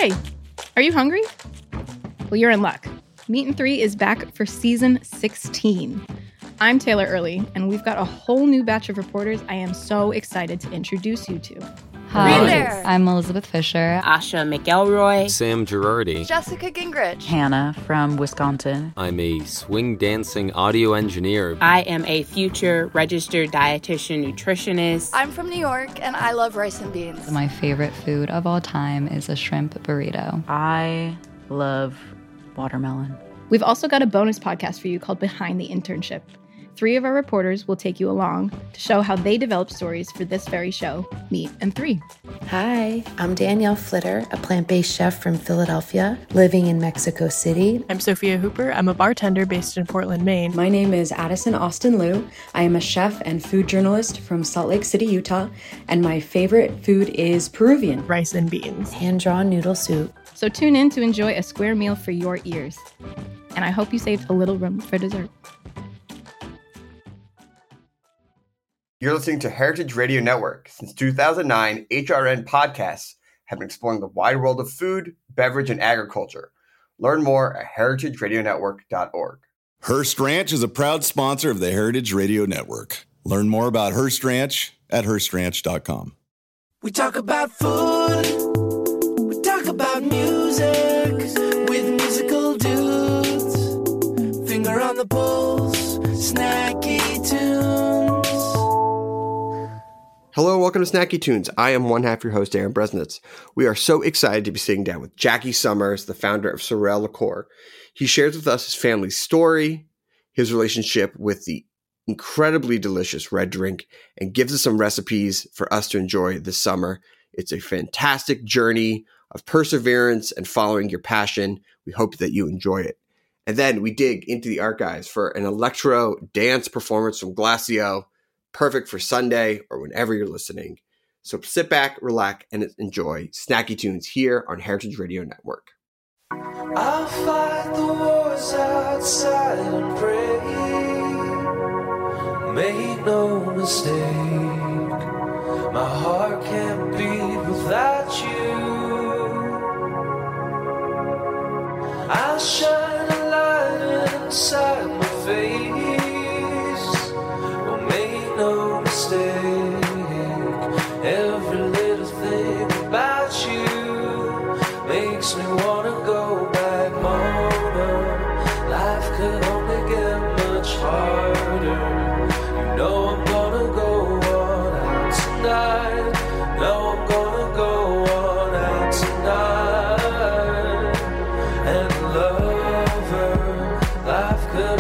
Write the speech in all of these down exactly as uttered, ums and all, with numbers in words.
Hey, are you hungry? Well, you're in luck. Meat and Three is back for season sixteen. I'm Taylor Early, and we've got a whole new batch of reporters I am so excited to introduce you to. Hi, there. I'm Elizabeth Fisher. Asha McElroy. Sam Girardi. Jessica Gingrich. Hannah from Wisconsin. I'm a swing dancing audio engineer. I am a future registered dietitian nutritionist. I'm from New York, and I love rice and beans. My favorite food of all time is a shrimp burrito. I love watermelon. We've also got a bonus podcast for you called Behind the Internship. Three of our reporters will take you along to show how they developed stories for this very show, Meat and Three. Hi, I'm Danielle Flitter, a plant-based chef from Philadelphia, living in Mexico City. I'm Sophia Hooper. I'm a bartender based in Portland, Maine. My name is Addison Austin Liu. I am a chef and food journalist from Salt Lake City, Utah, and my favorite food is Peruvian. Rice and beans. Hand-drawn noodle soup. So tune in to enjoy a square meal for your ears. And I hope you saved a little room for dessert. You're listening to Heritage Radio Network. Since two thousand nine, H R N podcasts have been exploring the wide world of food, beverage, and agriculture. Learn more at heritage radio network dot org. Hearst Ranch is a proud sponsor of the Heritage Radio Network. Learn more about Hearst Ranch at hearst ranch dot com. We talk about food. We talk about music with musical dudes. Finger on the pulse, snacky tunes. Hello, welcome to Snacky Tunes. I am one half your host, Aaron Bresnitz. We are so excited to be sitting down with Jackie Summers, the founder of Sorel Liqueur. He shares with us his family's story, his relationship with the incredibly delicious red drink, and gives us some recipes for us to enjoy this summer. It's a fantastic journey of perseverance and following your passion. We hope that you enjoy it. And then we dig into the archives for an electro dance performance from Glacio, perfect for Sunday or whenever you're listening. So sit back, relax, and enjoy Snacky Tunes here on Heritage Radio Network. I'll fight the wars outside and pray. Make no mistake, my heart can't beat without you. I'll shine a light inside my face. No mistake, every little thing about you makes me wanna go back, mama. Life could only get much harder. You know I'm gonna go on out tonight. No, I'm gonna go on out tonight and love her. Life could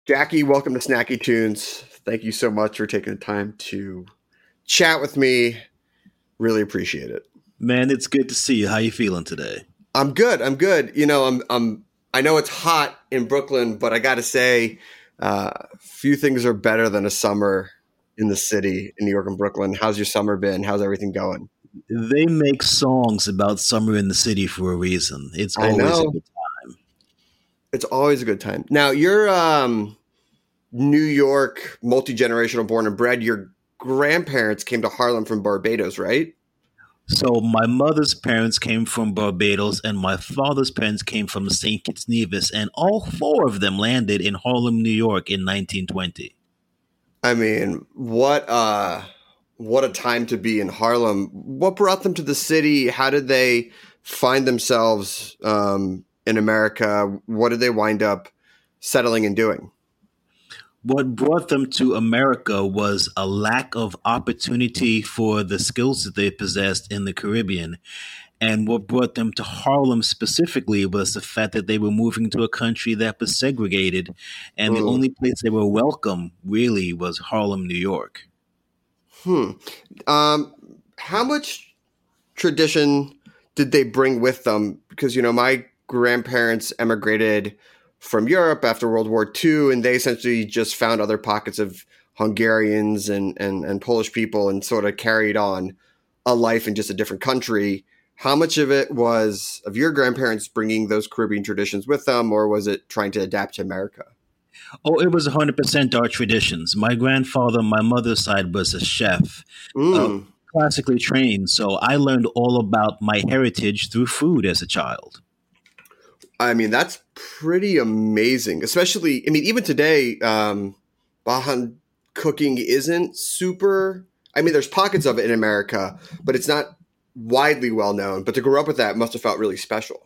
Jackie, welcome to Snacky Tunes. Thank you so much for taking the time to chat with me. Really appreciate it. Man, it's good to see you. How you feeling today? I'm good. I'm good. You know, I'm. I'm. I know it's hot in Brooklyn, but I got to say, uh, few things are better than a summer in the city, in New York and Brooklyn. How's your summer been? How's everything going? They make songs about summer in the city for a reason. It's always a good time. It's always a good time. Now, you're um, New York, multi-generational, born and bred. Your grandparents came to Harlem from Barbados, right? So my mother's parents came from Barbados and my father's parents came from Saint Kitts Nevis, and all four of them landed in Harlem, New York in nineteen twenty. I mean, what uh, what a time to be in Harlem. What brought them to the city? How did they find themselves um, in America? What did they wind up settling and doing? What brought them to America was a lack of opportunity for the skills that they possessed in the Caribbean. And what brought them to Harlem specifically was the fact that they were moving to a country that was segregated. And mm. the only place they were welcome really was Harlem, New York. Hmm. Um, how much tradition did they bring with them? Because, you know, my grandparents emigrated from Europe after World War Two, and they essentially just found other pockets of Hungarians and, and, and Polish people and sort of carried on a life in just a different country. How much of it was of your grandparents bringing those Caribbean traditions with them, or was it trying to adapt to America? Oh, it was one hundred percent our traditions. My grandfather, my mother's side, was a chef, mm. uh, classically trained. So I learned all about my heritage through food as a child. I mean, that's pretty amazing, especially, I mean, even today, um, Bajan cooking isn't super, I mean, there's pockets of it in America, but it's not widely well known. But to grow up with that must have felt really special.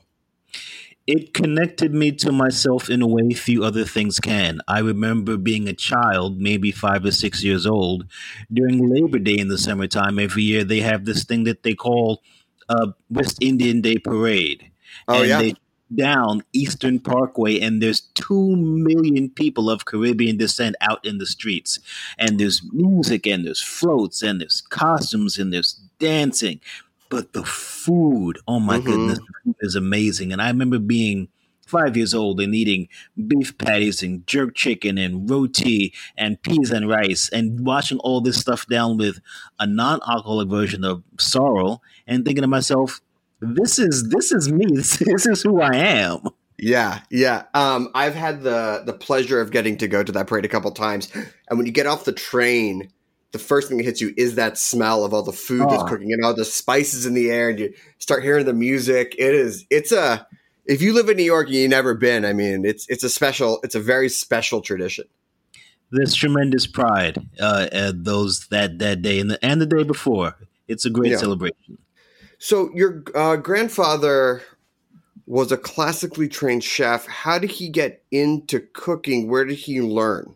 It connected me to myself in a way few other things can. I remember being a child, maybe five or six years old, during Labor Day in the summertime. Every year they have this thing that they call uh, West Indian Day Parade. Oh, and yeah. They down Eastern Parkway, and there's two million people of Caribbean descent out in the streets. And there's music, and there's floats, and there's costumes, and there's dancing. But the food, oh my mm-hmm. goodness, the food is amazing. And I remember being five years old and eating beef patties and jerk chicken and roti and peas and rice and watching all this stuff down with a non-alcoholic version of sorrel and thinking to myself, this is this is me. This, this is who I am. Yeah, yeah. Um, I've had the the pleasure of getting to go to that parade a couple times. And when you get off the train, the first thing that hits you is that smell of all the food oh. that's cooking and all the spices in the air, and you start hearing the music. It is, it's a, if you live in New York and you've never been, I mean, it's it's a special, it's a very special tradition. There's tremendous pride uh, at those that that day and the and the day before. It's a great yeah. celebration. So your uh, grandfather was a classically trained chef. How did he get into cooking? Where did he learn?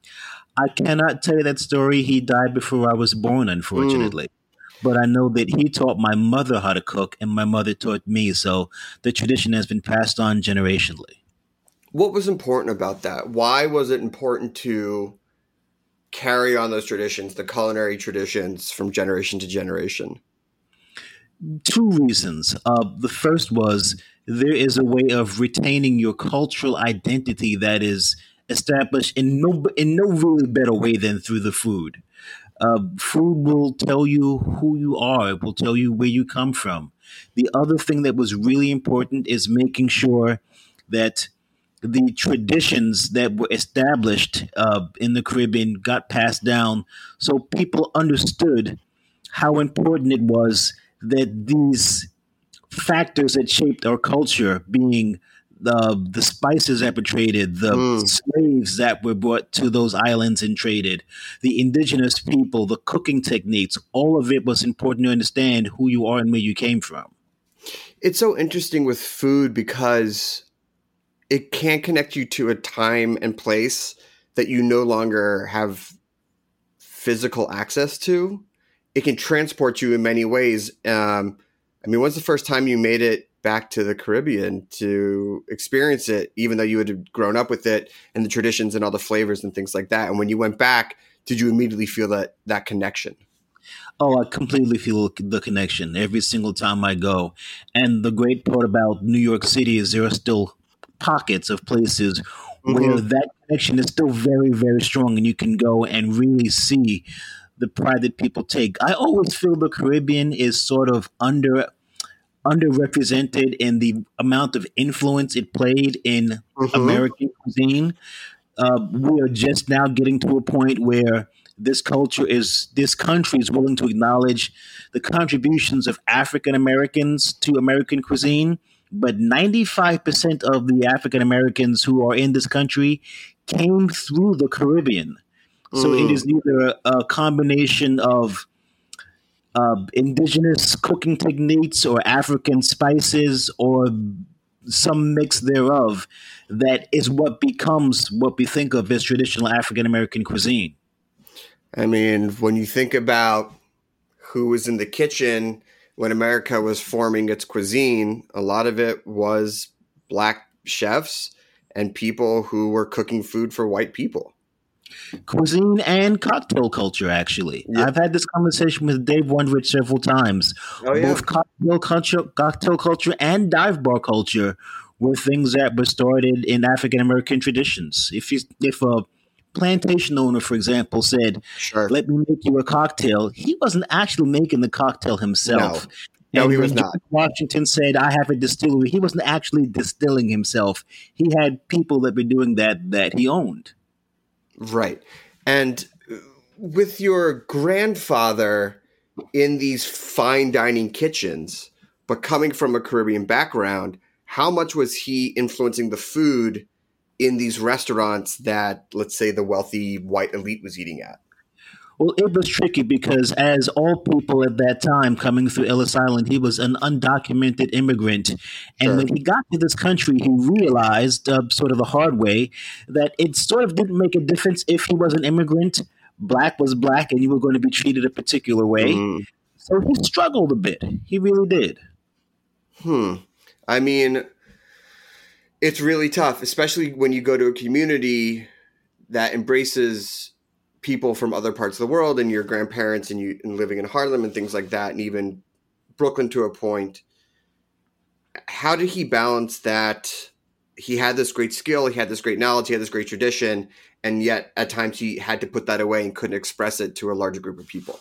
I cannot tell you that story. He died before I was born, unfortunately. Mm. But I know that he taught my mother how to cook, and my mother taught me. So the tradition has been passed on generationally. What was important about that? Why was it important to carry on those traditions, the culinary traditions, from generation to generation? Two reasons. Uh, the first was there is a way of retaining your cultural identity that is established in no in no really better way than through the food. Uh, food will tell you who you are. It will tell you where you come from. The other thing that was really important is making sure that the traditions that were established uh, in the Caribbean got passed down so people understood how important it was that these factors that shaped our culture, being the the spices that were traded, the mm. slaves that were brought to those islands and traded, the indigenous people, the cooking techniques, all of it was important to understand who you are and where you came from. It's so interesting with food because it can connect you to a time and place that you no longer have physical access to. It can transport you in many ways. Um, I mean, when's the first time you made it back to the Caribbean to experience it, even though you had grown up with it and the traditions and all the flavors and things like that. And when you went back, did you immediately feel that that connection? Oh, I completely feel the connection every single time I go. And the great part about New York City is there are still pockets of places mm-hmm. where that connection is still very, very strong, and you can go and really see the pride that people take. I always feel the Caribbean is sort of under underrepresented in the amount of influence it played in mm-hmm. American cuisine. Uh, we are just now getting to a point where this culture is, this country is willing to acknowledge the contributions of African Americans to American cuisine. But ninety-five percent of the African Americans who are in this country came through the Caribbean. So mm. it is either a combination of uh, indigenous cooking techniques or African spices or some mix thereof that is what becomes what we think of as traditional African American cuisine. I mean, when you think about who was in the kitchen when America was forming its cuisine, a lot of it was Black chefs and people who were cooking food for white people. Cuisine and cocktail culture, actually. Yep. I've had this conversation with Dave Wondrich several times. Oh, yeah. Both cocktail culture, cocktail culture and dive bar culture were things that were started in African American traditions. If you, if a plantation owner, for example, said, sure. let me make you a cocktail, he wasn't actually making the cocktail himself. No, no he was not. George Washington said, I have a distillery. He wasn't actually distilling himself. He had people that were doing that that he owned. Right. And with your grandfather in these fine dining kitchens, but coming from a Caribbean background, how much was he influencing the food in these restaurants that, let's say, the wealthy white elite was eating at? Well, it was tricky because, as all people at that time coming through Ellis Island, he was an undocumented immigrant. And sure. when he got to this country, he realized, uh, sort of the hard way, that it sort of didn't make a difference if he was an immigrant. Black was black, and you were going to be treated a particular way. Mm. So he struggled a bit. He really did. Hmm. I mean, it's really tough, especially when you go to a community that embraces people from other parts of the world and your grandparents and you and living in Harlem and things like that, and even Brooklyn to a point. How did he balance that? He had this great skill, he had this great knowledge, he had this great tradition, and yet at times he had to put that away and couldn't express it to a larger group of people.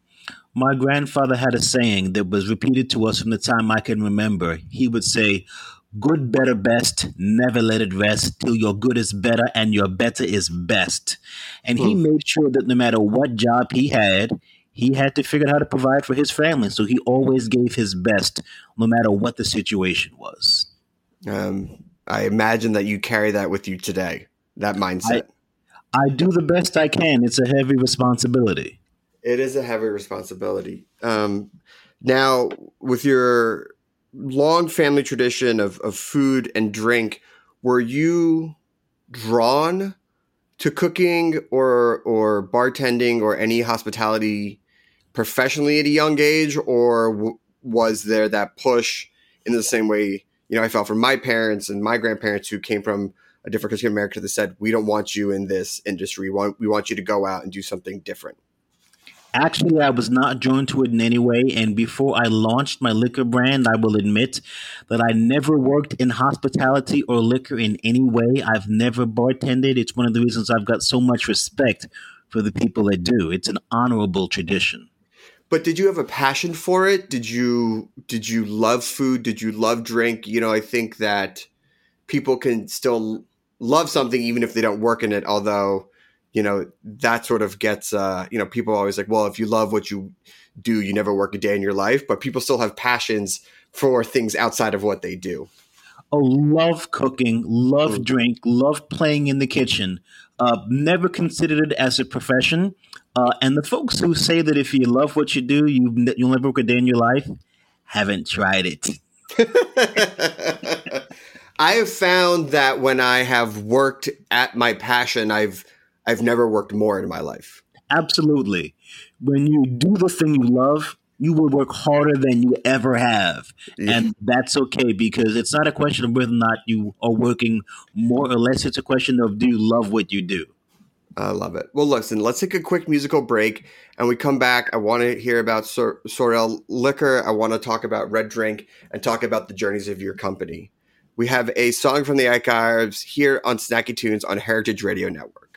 My grandfather had a saying that was repeated to us from the time I can remember. He would say, good, better, best, never let it rest till your good is better and your better is best. And hmm. he made sure that no matter what job he had, he had to figure out how to provide for his family. So he always gave his best, no matter what the situation was. Um, I imagine that you carry that with you today, that mindset. I, I do the best I can. It's a heavy responsibility. It is a heavy responsibility. Um, now, with your long family tradition of, of food and drink, were you drawn to cooking or or bartending or any hospitality professionally at a young age, or w- was there that push in the same way, you know, I felt from my parents and my grandparents who came from a different country of America that said, we don't want you in this industry. We want, we want you to go out and do something different. Actually, I was not drawn to it in any way. And before I launched my liquor brand, I will admit that I never worked in hospitality or liquor in any way. I've never bartended. It's one of the reasons I've got so much respect for the people that do. It's an honorable tradition. But did you have a passion for it? Did you did you love food? Did you love drink? You know, I think that people can still love something even if they don't work in it, although you know, that sort of gets, uh, you know, people are always like, well, if you love what you do, you never work a day in your life. But people still have passions for things outside of what they do. Oh, love cooking, love mm. drink, love playing in the kitchen. Uh, never considered it as a profession. Uh, and the folks who say that if you love what you do, you, you'll never work a day in your life, haven't tried it. I have found that when I have worked at my passion, I've I've never worked more in my life. Absolutely. When you do the thing you love, you will work harder than you ever have. Yeah. And that's okay, because it's not a question of whether or not you are working more or less. It's a question of, do you love what you do? I love it. Well, listen, let's take a quick musical break, and we come back. I want to hear about Sor- Sorel Liquor. I want to talk about Red Drink and talk about the journeys of your company. We have a song from the archives here on Snacky Tunes on Heritage Radio Network.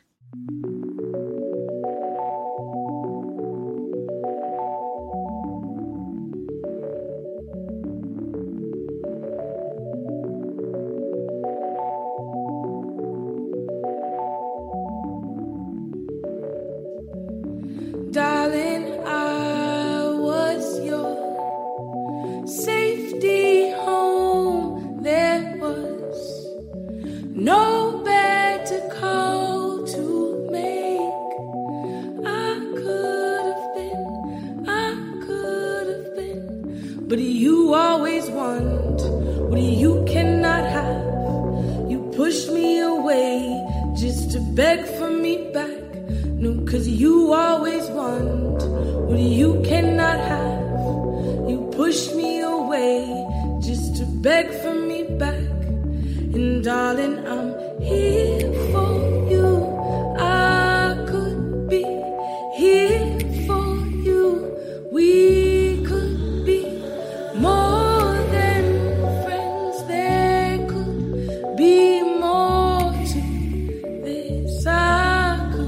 Darling, I was your safety home. There was no bed to call to make. I could have been, I could have been, but you always want what you cannot have. You pushed me away just to beg for me back. No, 'cause you always want what you cannot have. You push me away just to beg for me back. And darling, I'm here for you. I could be here for you. We could be more than friends. There could be more to this. I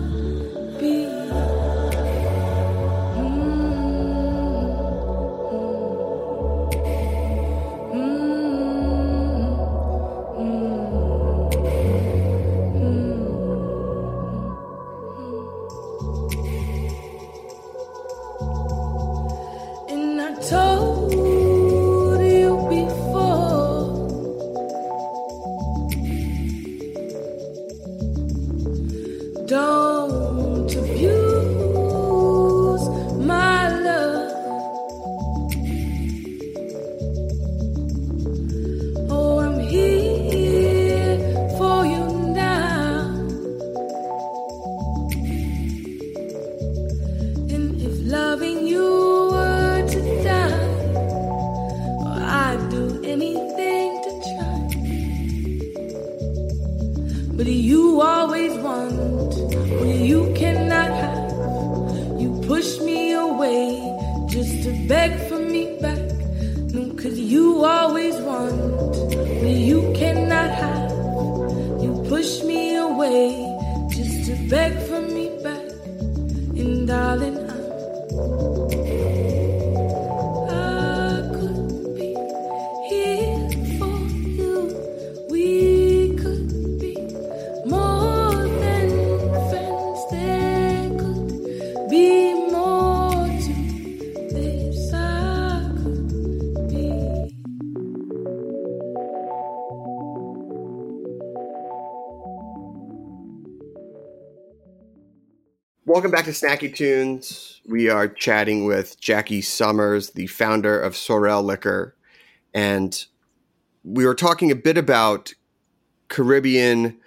Welcome back to Snacky Tunes. We are chatting with Jackie Summers, the founder of Sorel Liquor. And we were talking a bit about Caribbean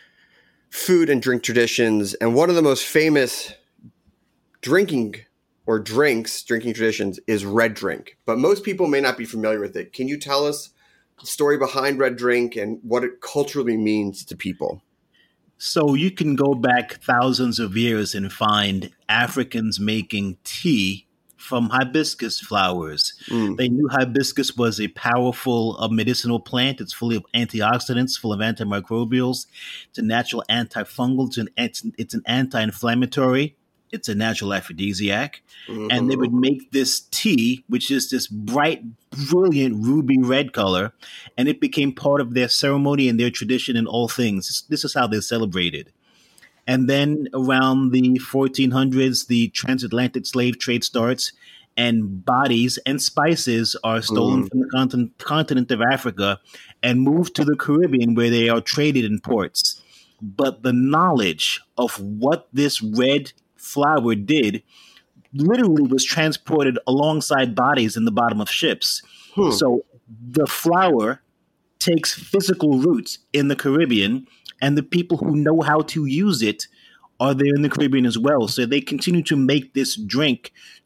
food and drink traditions. And one of the most famous drinking or drinks, drinking traditions is Red Drink. But most people may not be familiar with it. Can you tell us the story behind Red Drink and what it culturally means to people? So you can go back thousands of years and find Africans making tea from hibiscus flowers. Mm. They knew hibiscus was a powerful uh, medicinal plant. It's full of antioxidants, full of antimicrobials. It's a natural antifungal. It's an, it's, it's an anti-inflammatory. It's a natural aphrodisiac. Mm-hmm. And they would make this tea, which is this bright, brilliant ruby red color, and it became part of their ceremony and their tradition in all things. This is how they celebrated. And then around the fourteen hundreds, the transatlantic slave trade starts, and bodies and spices are stolen mm. from the continent, continent of Africa and moved to the Caribbean, where they are traded in ports. But the knowledge of what this red flower did literally was transported alongside bodies in the bottom of ships. Hmm. So the flower takes physical roots in the Caribbean, and the people who know how to use it are there in the Caribbean as well. So they continue to make this drink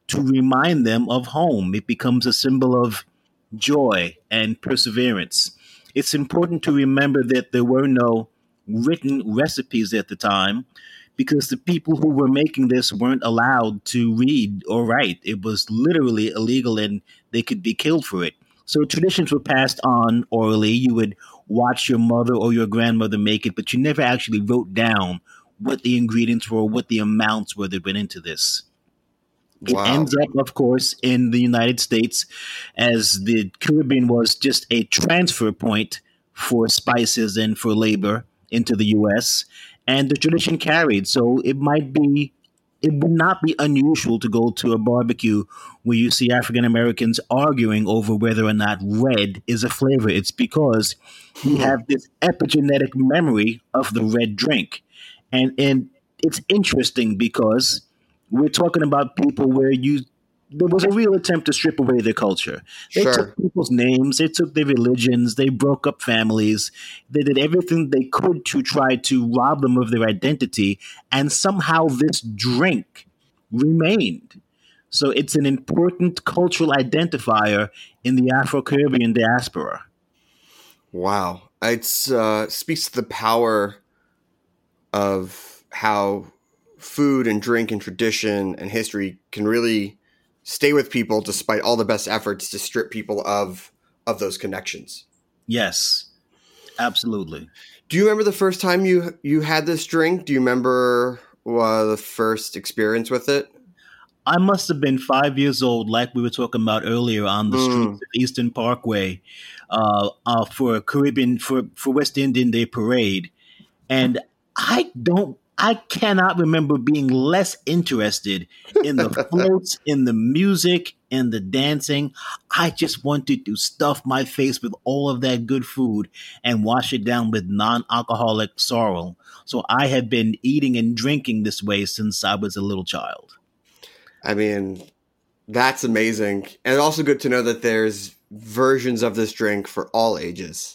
to remind them of home. It becomes a symbol of joy and perseverance. It's important to remember that there were no written recipes at the time because the people who were making this weren't allowed to read or write. It was literally illegal and they could be killed for it. So traditions were passed on orally. You would watch your mother or your grandmother make it, but you never actually wrote down what the ingredients were, what the amounts were that went into this. It Wow. ends up, of course, in the United States as the Caribbean was just a transfer point for spices and for labor into the U S, and the tradition carried. So it might be, it would not be unusual to go to a barbecue where you see African Americans arguing over whether or not red is a flavor. It's because we have this epigenetic memory of the red drink. And, and it's interesting because we're talking about people where you there was a real attempt to strip away their culture. They Sure. took people's names, they took their religions, they broke up families, they did everything they could to try to rob them of their identity, and somehow this drink remained. So it's an important cultural identifier in the Afro-Caribbean diaspora. Wow. It uh, speaks to the power of how food and drink and tradition and history can really stay with people despite all the best efforts to strip people of of those connections. Yes, absolutely. Do you remember the first time you you had this drink? Do you remember uh, the first experience with it? I must have been five years old, like we were talking about earlier, on the Mm. streets of Eastern Parkway uh, uh, for a Caribbean for, for West Indian Day parade, and I don't. I cannot remember being less interested in the floats, in the music, in the dancing. I just wanted to stuff my face with all of that good food and wash it down with non-alcoholic sorrel. So I have been eating and drinking this way since I was a little child. I mean, that's amazing. And also good to know that there's versions of this drink for all ages.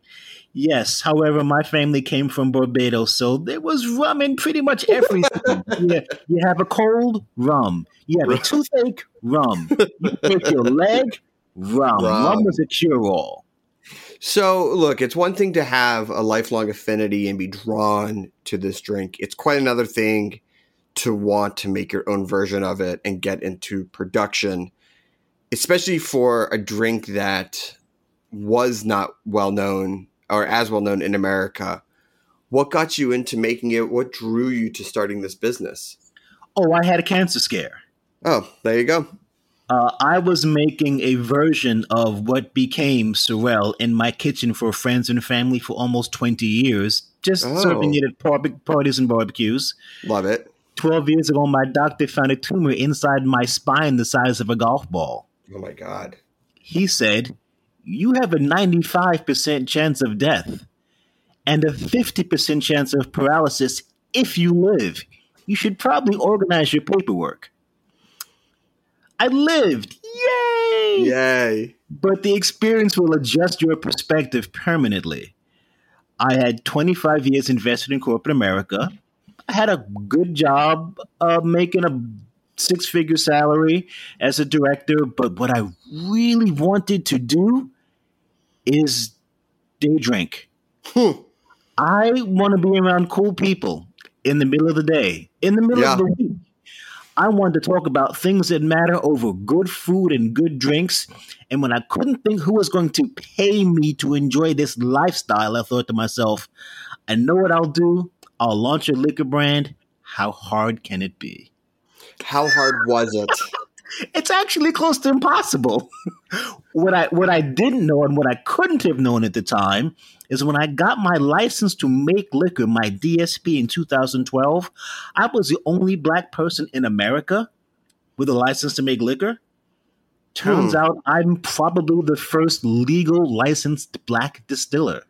Yes, however, my family came from Barbados, so there was rum in pretty much everything. Yeah, you have a cold, rum. You have a toothache, rum. You take your leg, rum. Rum. Rum was a cure-all. So, look, it's one thing to have a lifelong affinity and be drawn to this drink. It's quite another thing to want to make your own version of it and get into production, especially for a drink that was not well known or as well known in America. What got you into making it? What drew you to starting this business? Oh, I had a cancer scare. Oh, there you go. Uh, I was making a version of what became Sorel in my kitchen for friends and family for almost twenty years, just Oh. serving it at par- parties and barbecues. Love it. twelve years ago, my doctor found a tumor inside my spine the size of a golf ball. Oh, my God. He said, "You have a ninety-five percent chance of death and a fifty percent chance of paralysis if you live. You should probably organize your paperwork." I lived. Yay! Yay. But the experience will adjust your perspective permanently. I had twenty-five years invested in corporate America. I had a good job uh, making a six-figure salary as a director, but what I really wanted to do is day drink. Hmm. I want to be around cool people in the middle of the day, in the middle Yeah. of the week. I wanted to talk about things that matter over good food and good drinks. And when I couldn't think who was going to pay me to enjoy this lifestyle, I thought to myself, I know what I'll do. I'll launch a liquor brand. How hard can it be? How hard was it? It's actually close to impossible. what I what I didn't know and what I couldn't have known at the time is when I got my license to make liquor, my D S P in two thousand twelve, I was the only black person in America with a license to make liquor. Turns Hmm. out I'm probably the first legal licensed black distiller.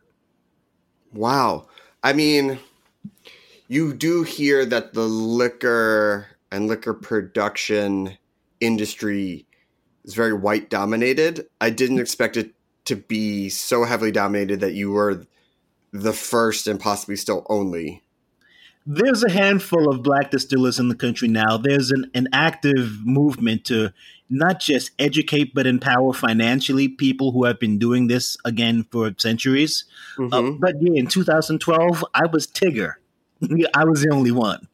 Wow. I mean, you do hear that the liquor and liquor production industry is very white dominated. I didn't expect it to be so heavily dominated that you were the first and possibly still only. There's a handful of black distillers in the country now. There's an, an active movement to not just educate but empower financially people who have been doing this again for centuries. Mm-hmm. Uh, but yeah, in two thousand twelve, I was Tigger. I was the only one.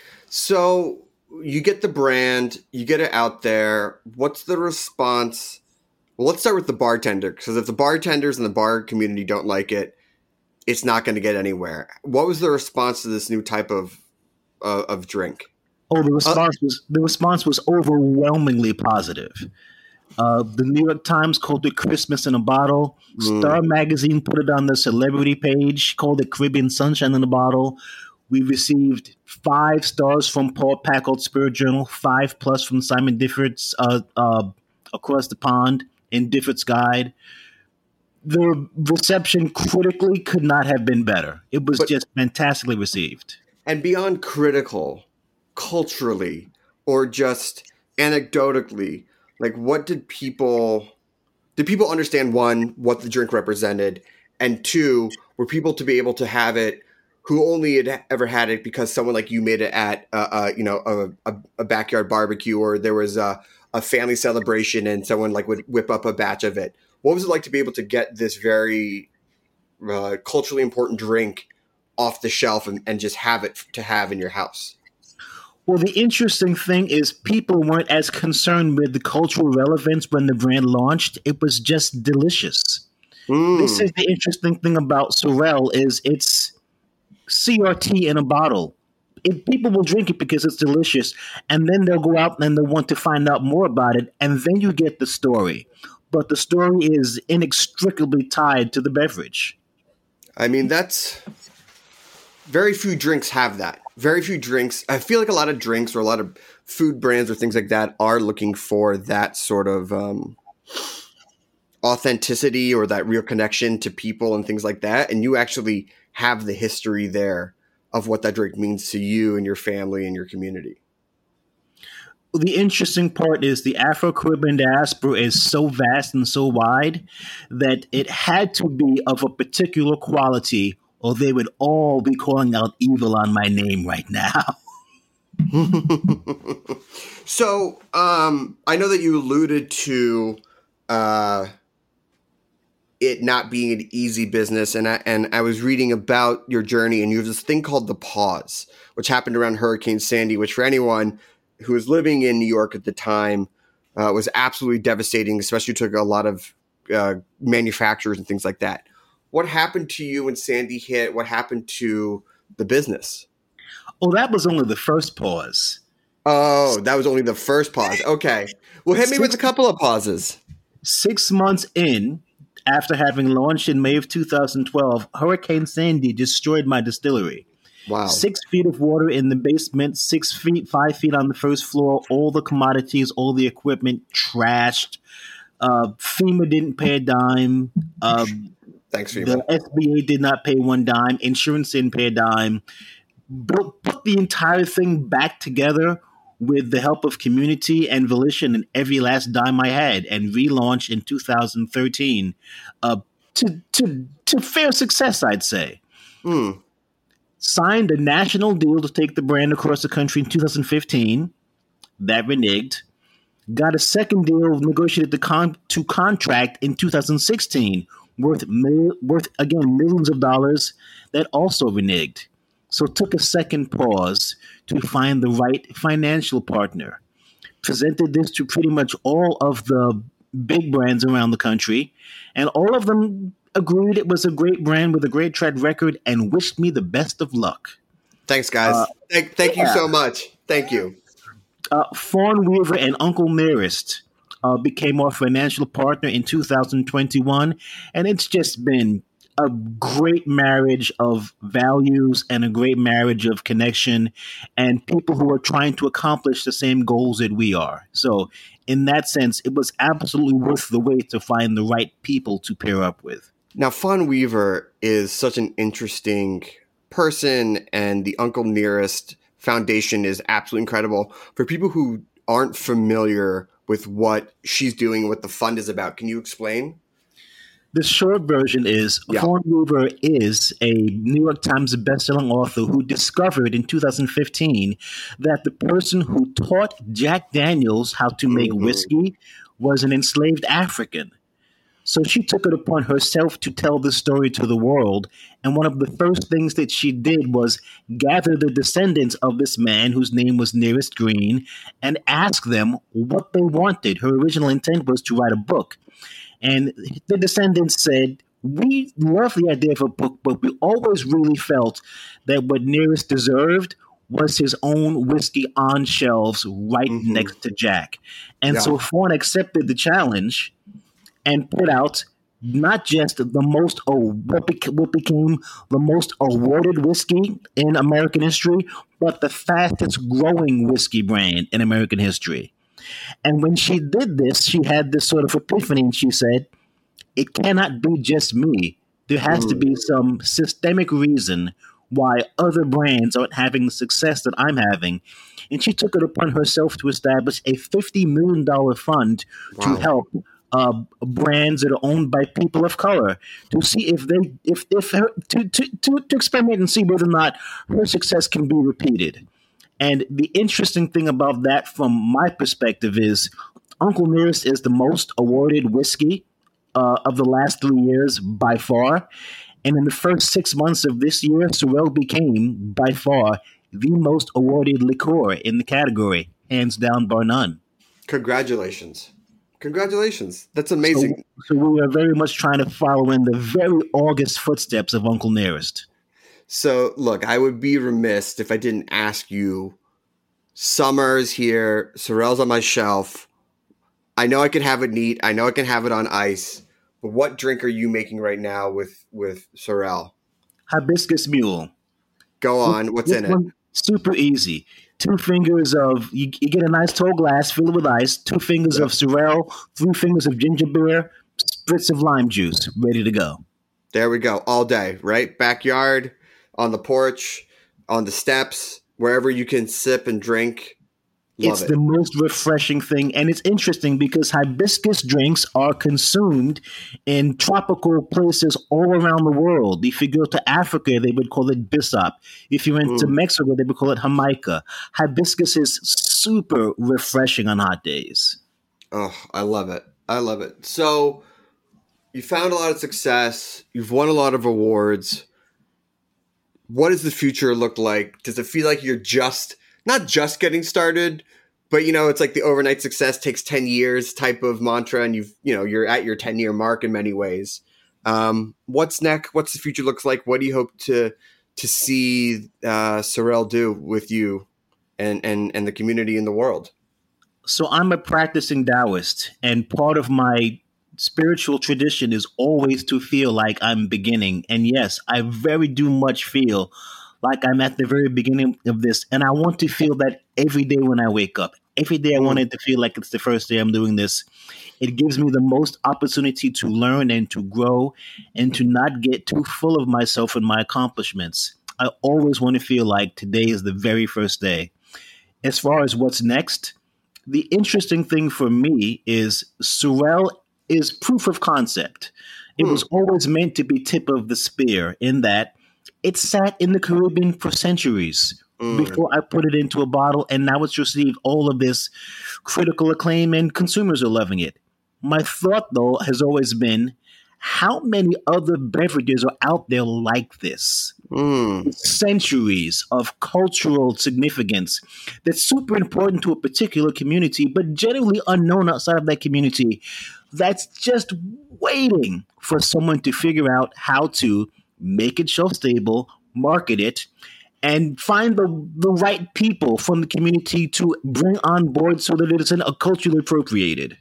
So you get the brand, you get it out there. What's the response? Well, let's start with the bartender, because if the bartenders and the bar community don't like it, it's not going to get anywhere. What was the response to this new type of uh, of drink? Oh, the response uh, was the response was overwhelmingly positive. Uh, the New York Times called it Christmas in a Bottle. Mm. Star Magazine put it on the celebrity page, called it Caribbean Sunshine in a Bottle. We received five stars from Paul Packard Spirit Journal, five plus from Simon Difford's uh, uh, Across the Pond in Difford's Guide. The reception critically could not have been better. It was but, just fantastically received. And beyond critical, culturally, or just anecdotally, like what did people did people understand, one, what the drink represented, and two, were people to be able to have it who only had ever had it because someone like you made it at uh, uh you know a, a, a backyard barbecue, or there was a, a family celebration and someone like would whip up a batch of it? What was it like to be able to get this very uh, culturally important drink off the shelf and, and just have it to have in your house? Well, the interesting thing is people weren't as concerned with the cultural relevance when the brand launched. It was just delicious. Mm. This is the interesting thing about Sorel is it's C R T in a bottle. It, people will drink it because it's delicious, and then they'll go out and they'll want to find out more about it, and then you get the story. But the story is inextricably tied to the beverage. I mean, that's very few drinks have that. Very few drinks. I feel like a lot of drinks or a lot of food brands or things like that are looking for that sort of um, authenticity or that real connection to people and things like that. And you actually have the history there of what that drink means to you and your family and your community. The interesting part is the Afro-Caribbean diaspora is so vast and so wide that it had to be of a particular quality, or they would all be calling out evil on my name right now. So um, I know that you alluded to uh, it not being an easy business, and I, and I was reading about your journey, and you have this thing called the pause, which happened around Hurricane Sandy, which for anyone who was living in New York at the time uh, was absolutely devastating, especially to a lot of uh, manufacturers and things like that. What happened to you when Sandy hit? What happened to the business? Oh, that was only the first pause. Oh, that was only the first pause. Okay. Well, hit me with a couple of pauses. Six months in, after having launched in May of two thousand twelve, Hurricane Sandy destroyed my distillery. Wow. Six feet of water in the basement, six feet, five feet on the first floor, all the commodities, all the equipment trashed. Uh, FEMA didn't pay a dime. Um, Thanks, FEMA. The S B A did not pay one dime. Insurance didn't pay a dime. But put the entire thing back together with the help of community and volition and every last dime I had, and relaunched in two thousand thirteen uh, to, to, to fair success, I'd say. Hmm. Signed a national deal to take the brand across the country in two thousand fifteen. That reneged. Got a second deal negotiated to, con- to contract in two thousand sixteen, worth mil- worth again millions of dollars. That also reneged. So took a second pause to find the right financial partner. Presented this to pretty much all of the big brands around the country, and all of them agreed it was a great brand with a great track record and wished me the best of luck. Thanks, guys. Uh, thank thank yeah. you so much. Thank you. Uh, Fawn Weaver and Uncle Nearest uh, became our financial partner in two thousand twenty-one, and it's just been a great marriage of values and a great marriage of connection and people who are trying to accomplish the same goals that we are. So in that sense, it was absolutely worth the wait to find the right people to pair up with. Now, Fawn Weaver is such an interesting person, and the Uncle Nearest Foundation is absolutely incredible. For people who aren't familiar with what she's doing, what the fund is about, can you explain? The short version is Yeah. Fawn Weaver is a New York Times bestselling author who discovered in two thousand fifteen that the person who taught Jack Daniels how to make Mhm. whiskey was an enslaved African. So she took it upon herself to tell this story to the world. And one of the first things that she did was gather the descendants of this man whose name was Nearest Green and ask them what they wanted. Her original intent was to write a book. And the descendants said, we love the idea of a book, but we always really felt that what Nearest deserved was his own whiskey on shelves right Mhm. next to Jack. And Yeah. so Fawn accepted the challenge and put out not just the most, oh, what, bec- what became the most awarded whiskey in American history, but the fastest growing whiskey brand in American history. And when she did this, she had this sort of epiphany, and she said, it cannot be just me. There has to be some systemic reason why other brands aren't having the success that I'm having. And she took it upon herself to establish a fifty million dollars fund Wow. to help uh, brands that are owned by people of color to see if they if if her, to, to to to experiment and see whether or not her success can be repeated. And the interesting thing about that, from my perspective, is Uncle Nearest is the most awarded whiskey uh, of the last three years by far. And in the first six months of this year, Sorel became by far the most awarded liqueur in the category, hands down, bar none. Congratulations. Congratulations. That's amazing. So, so we are very much trying to follow in the very august footsteps of Uncle Nearest. So, look, I would be remiss if I didn't ask you. Summer's here. Sorel's on my shelf. I know I can have it neat. I know I can have it on ice. But what drink are you making right now with, with Sorel? Hibiscus Mule. Go on. What's This in it? one, super easy. Two fingers of, you, you get a nice tall glass, fill it with ice, two fingers Yep. of Sorel, three fingers of ginger beer, spritz of lime juice, ready to go. There we go. All day, right? Backyard, on the porch, on the steps, wherever you can sip and drink. Love It's it. the most refreshing thing. And it's interesting because hibiscus drinks are consumed in tropical places all around the world. If you go to Africa, they would call it bissap. If you went to Mm. Mexico, they would call it jamaica. Hibiscus is super refreshing on hot days. Oh, I love it. I love it. So you found a lot of success. You've won a lot of awards. What does the future look like? Does it feel like you're just, not just getting started, but, you know, it's like the overnight success takes ten years type of mantra, and you've, you know, you're at your ten year mark in many ways. Um, what's next? What's the future looks like? What do you hope to, to see uh, Sorel do with you and, and, and the community in the world? So I'm a practicing Taoist, and part of my spiritual tradition is always to feel like I'm beginning. And yes, I very do much feel like I'm at the very beginning of this. And I want to feel that every day when I wake up. Every day I want it to feel like it's the first day I'm doing this. It gives me the most opportunity to learn and to grow and to not get too full of myself and my accomplishments. I always want to feel like today is the very first day. As far as what's next, the interesting thing for me is Sorel is proof of concept. It was always meant to be tip of the spear in that it sat in the Caribbean for centuries before I put it into a bottle, and now it's received all of this critical acclaim and consumers are loving it. My thought, though, has always been, how many other beverages are out there like this? Mm. Centuries of cultural significance that's super important to a particular community, but generally unknown outside of that community, that's just waiting for someone to figure out how to make it shelf stable, market it, and find the, the right people from the community to bring on board so that it isn't a culturally appropriated.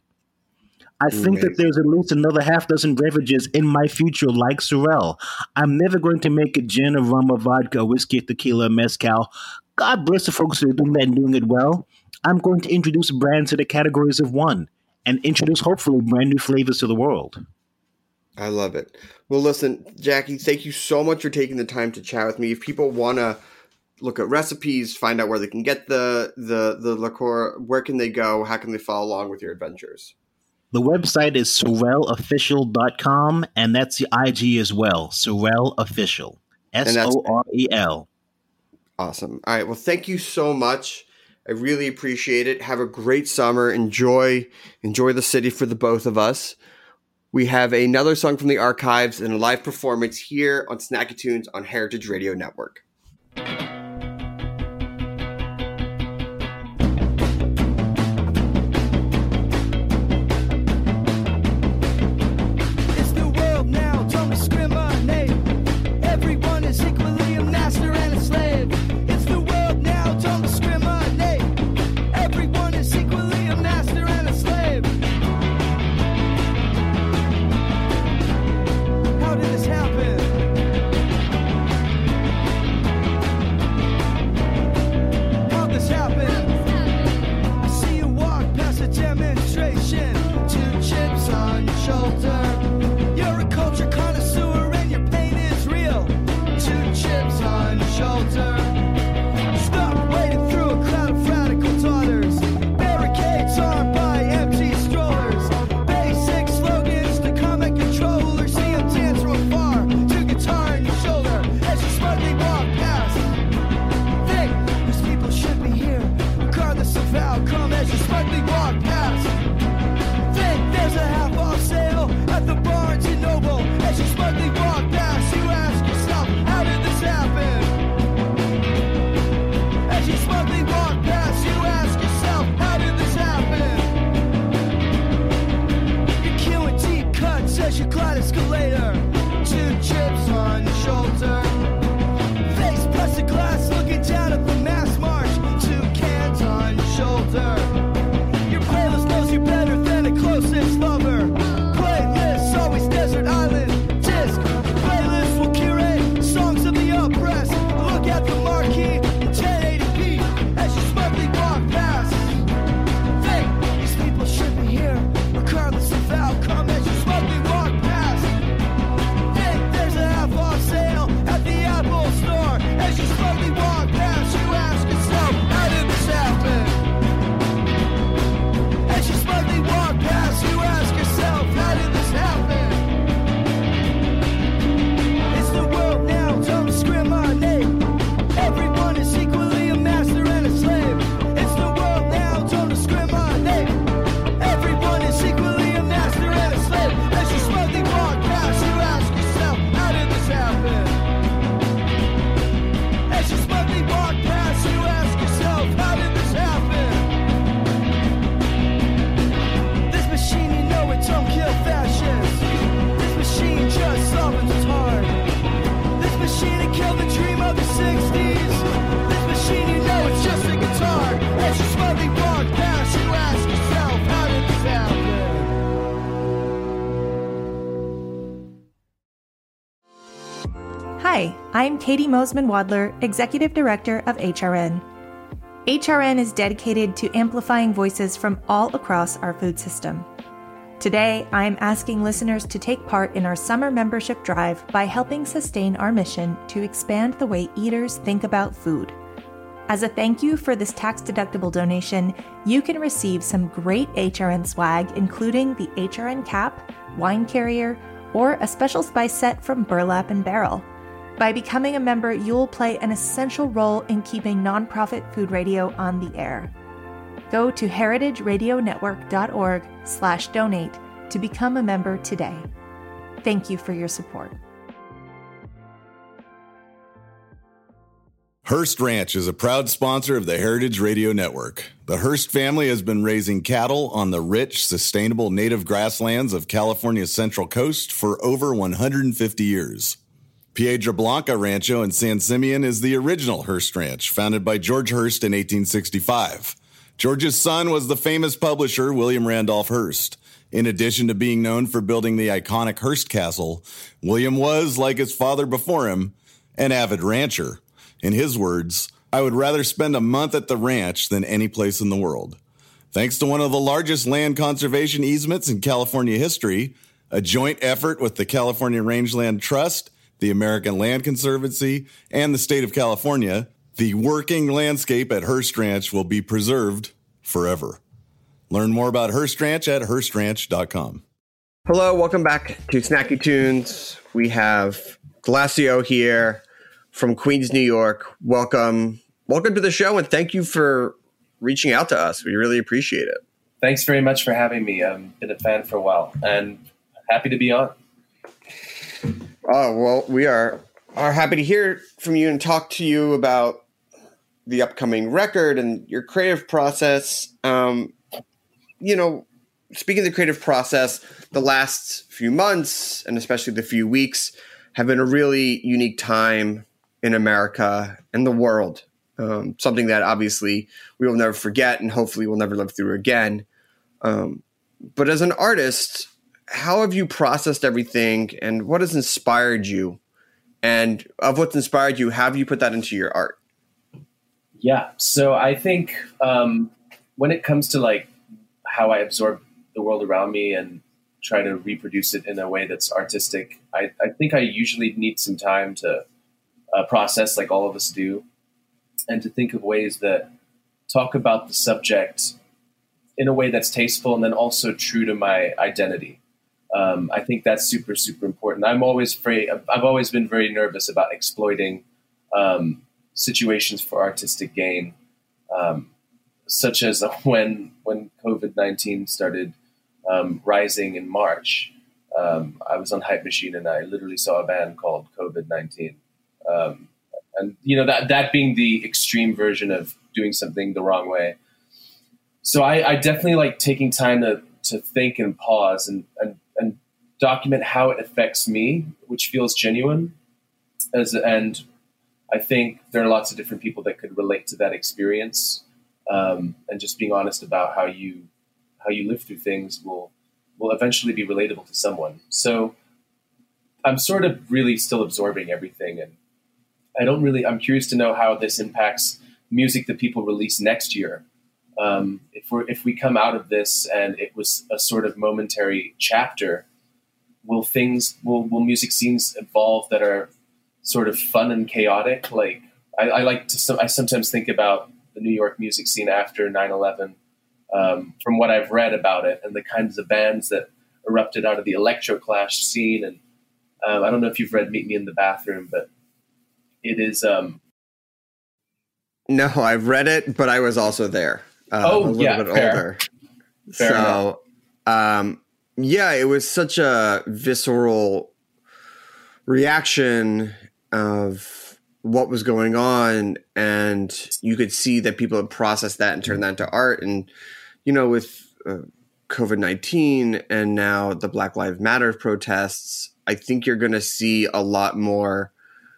I think that there's at least another half dozen beverages in my future like Sorel. I'm never going to make a gin, a rum, a vodka, a whiskey, a tequila, a mezcal. God bless the folks that are doing that and doing it well. I'm going to introduce brands to the categories of one and introduce, hopefully, brand new flavors to the world. I love it. Well, listen, Jackie, thank you so much for taking the time to chat with me. If people want to look at recipes, find out where they can get the, the, the liqueur, where can they go? How can they follow along with your adventures? The website is sorel official dot com, and that's the I G as well, Sorel Official. S O R E L. Awesome. All right. Well, thank you so much. I really appreciate it. Have a great summer. Enjoy, enjoy the city for the both of us. We have another song from the archives and a live performance here on Snacky Tunes on Heritage Radio Network. Hi, I'm Katie Mosman-Wadler, Executive Director of H R N. H R N is dedicated to amplifying voices from all across our food system. Today, I'm asking listeners to take part in our summer membership drive by helping sustain our mission to expand the way eaters think about food. As a thank you for this tax-deductible donation, you can receive some great H R N swag, including the H R N cap, wine carrier, or a special spice set from Burlap and Barrel. By becoming a member, you'll play an essential role in keeping nonprofit food radio on the air. Go to heritageradionetwork.org slash donate to become a member today. Thank you for your support. Hearst Ranch is a proud sponsor of the Heritage Radio Network. The Hearst family has been raising cattle on the rich, sustainable native grasslands of California's Central Coast for over one hundred fifty years. Piedra Blanca Rancho in San Simeon is the original Hearst Ranch, founded by George Hearst in eighteen sixty-five. George's son was the famous publisher William Randolph Hearst. In addition to being known for building the iconic Hearst Castle, William was, like his father before him, an avid rancher. In his words, "I would rather spend a month at the ranch than any place in the world." Thanks to one of the largest land conservation easements in California history, a joint effort with the California Rangeland Trust, the American Land Conservancy, and the state of California, the working landscape at Hearst Ranch will be preserved forever. Learn more about Hearst Ranch at hearst ranch dot com. Hello, welcome back to Snacky Tunes. We have Glacio here from Queens, New York. Welcome. Welcome to the show, and thank you for reaching out to us. We really appreciate it. Thanks very much for having me. I've been a fan for a while, and happy to be on. Oh, well, we are, are happy to hear from you and talk to you about the upcoming record and your creative process. Um, you know, speaking of the creative process, the last few months, and especially the few weeks, have been a really unique time in America and the world. Um, something that obviously we will never forget and hopefully we'll never live through again. Um, but as an artist, how have you processed everything and what has inspired you? And of what's inspired you, how have you put that into your art? Yeah. So I think um, when it comes to like how I absorb the world around me and try to reproduce it in a way that's artistic, I, I think I usually need some time to uh, process, like all of us do, and to think of ways that talk about the subject in a way that's tasteful and then also true to my identity. Um, I think that's super, super important. I'm always afraid, I've always been very nervous about exploiting um, situations for artistic gain, um, such as when when COVID nineteen started um, rising in March. Um, I was on Hype Machine and I literally saw a band called COVID nineteen. Um, and, you know, that, that being the extreme version of doing something the wrong way. So I, I definitely like taking time to, to think and pause and, and, and document how it affects me, which feels genuine. As, and I think there are lots of different people that could relate to that experience. Um, and just being honest about how you, how you live through things will, will eventually be relatable to someone. So I'm sort of really still absorbing everything. And I don't really, I'm curious to know how this impacts music that people release next year. Um, if we're, if we come out of this and it was a sort of momentary chapter, will things, will, will music scenes evolve that are sort of fun and chaotic? Like I, I like to, I sometimes think about the New York music scene after nine eleven, um, from what I've read about it and the kinds of bands that erupted out of the electroclash scene. And um, I don't know if you've read Meet Me in the Bathroom, but it is. Um, no, I've read it, but I was also there. Uh, oh, a little yeah, bit fair. older. Fair so, um, yeah, it was such a visceral reaction of what was going on, and you could see that people had processed that and turned that into art. And you know, with uh, COVID nineteen and now the Black Lives Matter protests, I think you're going to see a lot more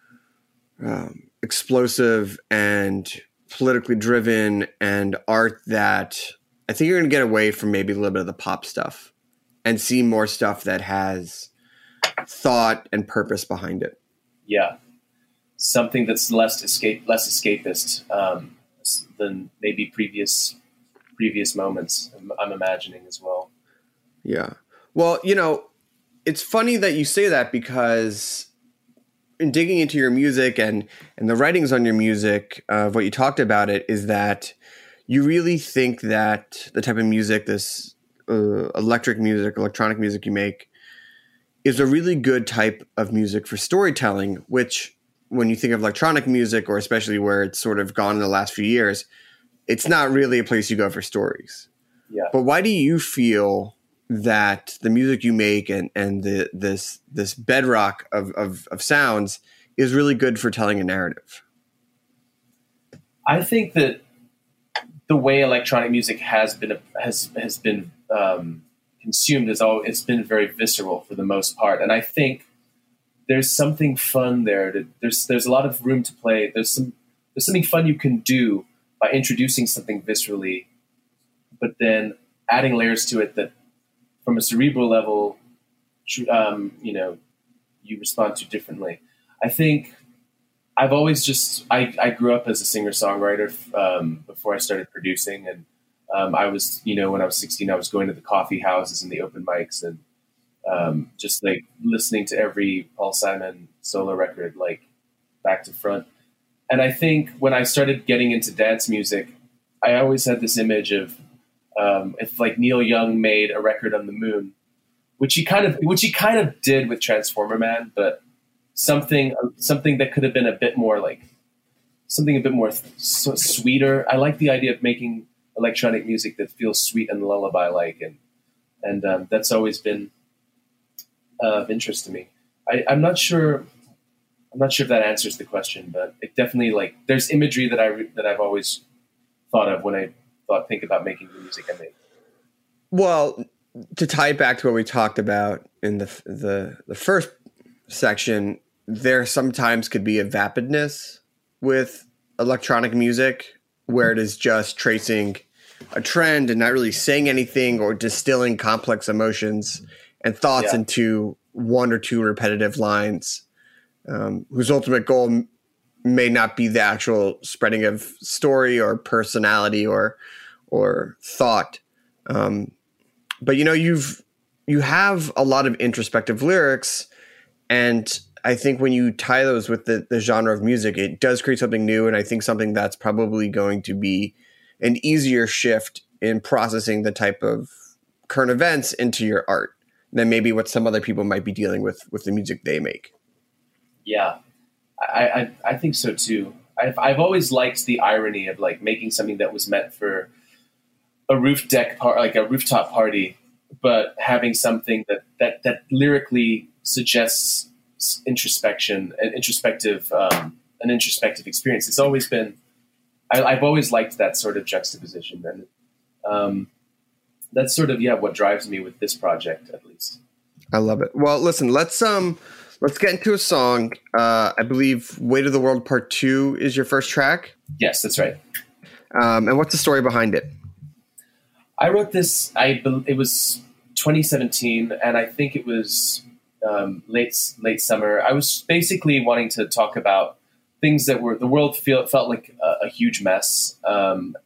um, explosive and politically driven and art that I think you're going to get away from maybe a little bit of the pop stuff and see more stuff that has thought and purpose behind it. Yeah. Something that's less escape, less escapist um, than maybe previous, previous moments. I'm, I'm imagining as well. Yeah. Well, you know, it's funny that you say that because in digging into your music and, and the writings on your music, of uh, what you talked about it is that you really think that the type of music, this uh, electric music, electronic music you make is a really good type of music for storytelling, which when you think of electronic music, or especially where it's sort of gone in the last few years, it's not really a place you go for stories. Yeah. But why do you feel that the music you make and, and the, this this bedrock of, of, of sounds is really good for telling a narrative? I think that the way electronic music has been has has been um, consumed is all it's been very visceral for the most part, and I think there's something fun there. To, there's there's a lot of room to play. There's some there's something fun you can do by introducing something viscerally, but then adding layers to it that, from a cerebral level, um, you know, you respond to differently. I think I've always just, I, I grew up as a singer-songwriter um, before I started producing. And um, I was, you know, when I was sixteen, I was going to the coffee houses and the open mics and um, just like listening to every Paul Simon solo record, like back to front. And I think when I started getting into dance music, I always had this image of Um, if like Neil Young made a record on the moon, which he kind of which he kind of did with Transformer Man, but something something that could have been a bit more like something a bit more th- so sweeter. I like the idea of making electronic music that feels sweet and lullaby-like, and and um, that's always been uh, of interest to me. I, I'm not sure. I'm not sure if that answers the question, but it definitely like there's imagery that I re- that I've always thought of when I thought think about making the music I make. Well, to tie it back to what we talked about in the the the first section, there sometimes could be a vapidness with electronic music where it is just tracing a trend and not really saying anything or distilling complex emotions and thoughts yeah. into one or two repetitive lines, um, whose ultimate goal m- may not be the actual spreading of story or personality or or thought. Um, but, you know, you've you have a lot of introspective lyrics, and I think when you tie those with the, the genre of music, it does create something new, and I think something that's probably going to be an easier shift in processing the type of current events into your art than maybe what some other people might be dealing with with the music they make. Yeah, I, I, I think so too. I've, I've always liked the irony of like making something that was meant for a roof deck par- like a rooftop party, but having something that, that, that lyrically suggests introspection and introspective, um, an introspective experience. It's always been, I, I've always liked that sort of juxtaposition. And um, that's sort of, yeah, what drives me with this project, at least. I love it. Well, listen, let's, um, let's get into a song. Uh, I believe Weight of the World Part Two is your first track. Yes, that's right. Um, and what's the story behind it? I wrote this, I it was twenty seventeen, and I think it was um, late late summer. I was basically wanting to talk about things that were, the world feel, felt like a, a huge mess um,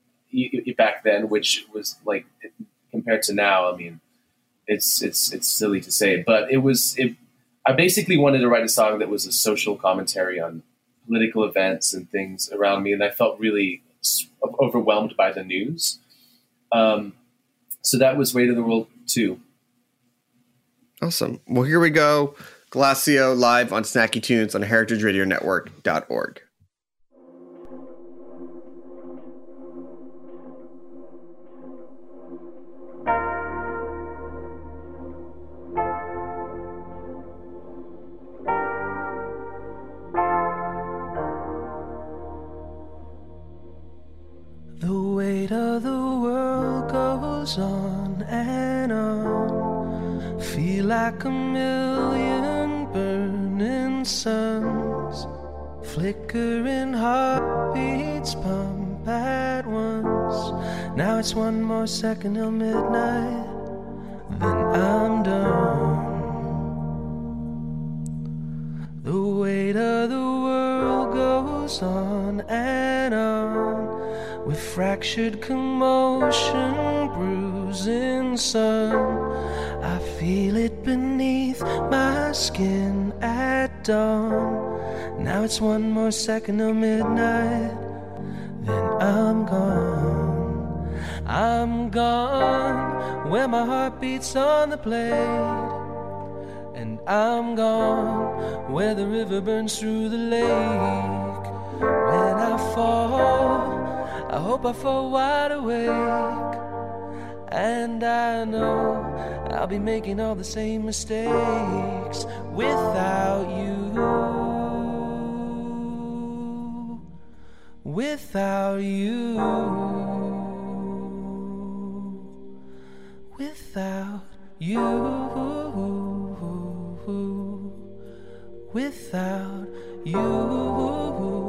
back then, which was like, compared to now, I mean, it's it's it's silly to say, but it was, it, I basically wanted to write a song that was a social commentary on political events and things around me, and I felt really overwhelmed by the news. Um, so that was Weight of the World two. Awesome. Well, here we go. Glacio live on Snacky Tunes on heritage radio network dot org. The weight of the world goes on and on. Feel like a million burning suns, flickering heartbeats pump at once. Now it's one more second till midnight, then I'm done. The weight of the world goes on and on, with fractured commotion, bruising sun. I feel it beneath my skin at dawn. Now it's one more second till midnight, then I'm gone. I'm gone where my heart beats on the blade, and I'm gone where the river burns through the lake. When I fall, I hope I fall wide awake, and I know I'll be making all the same mistakes without you, without you, without you, without you.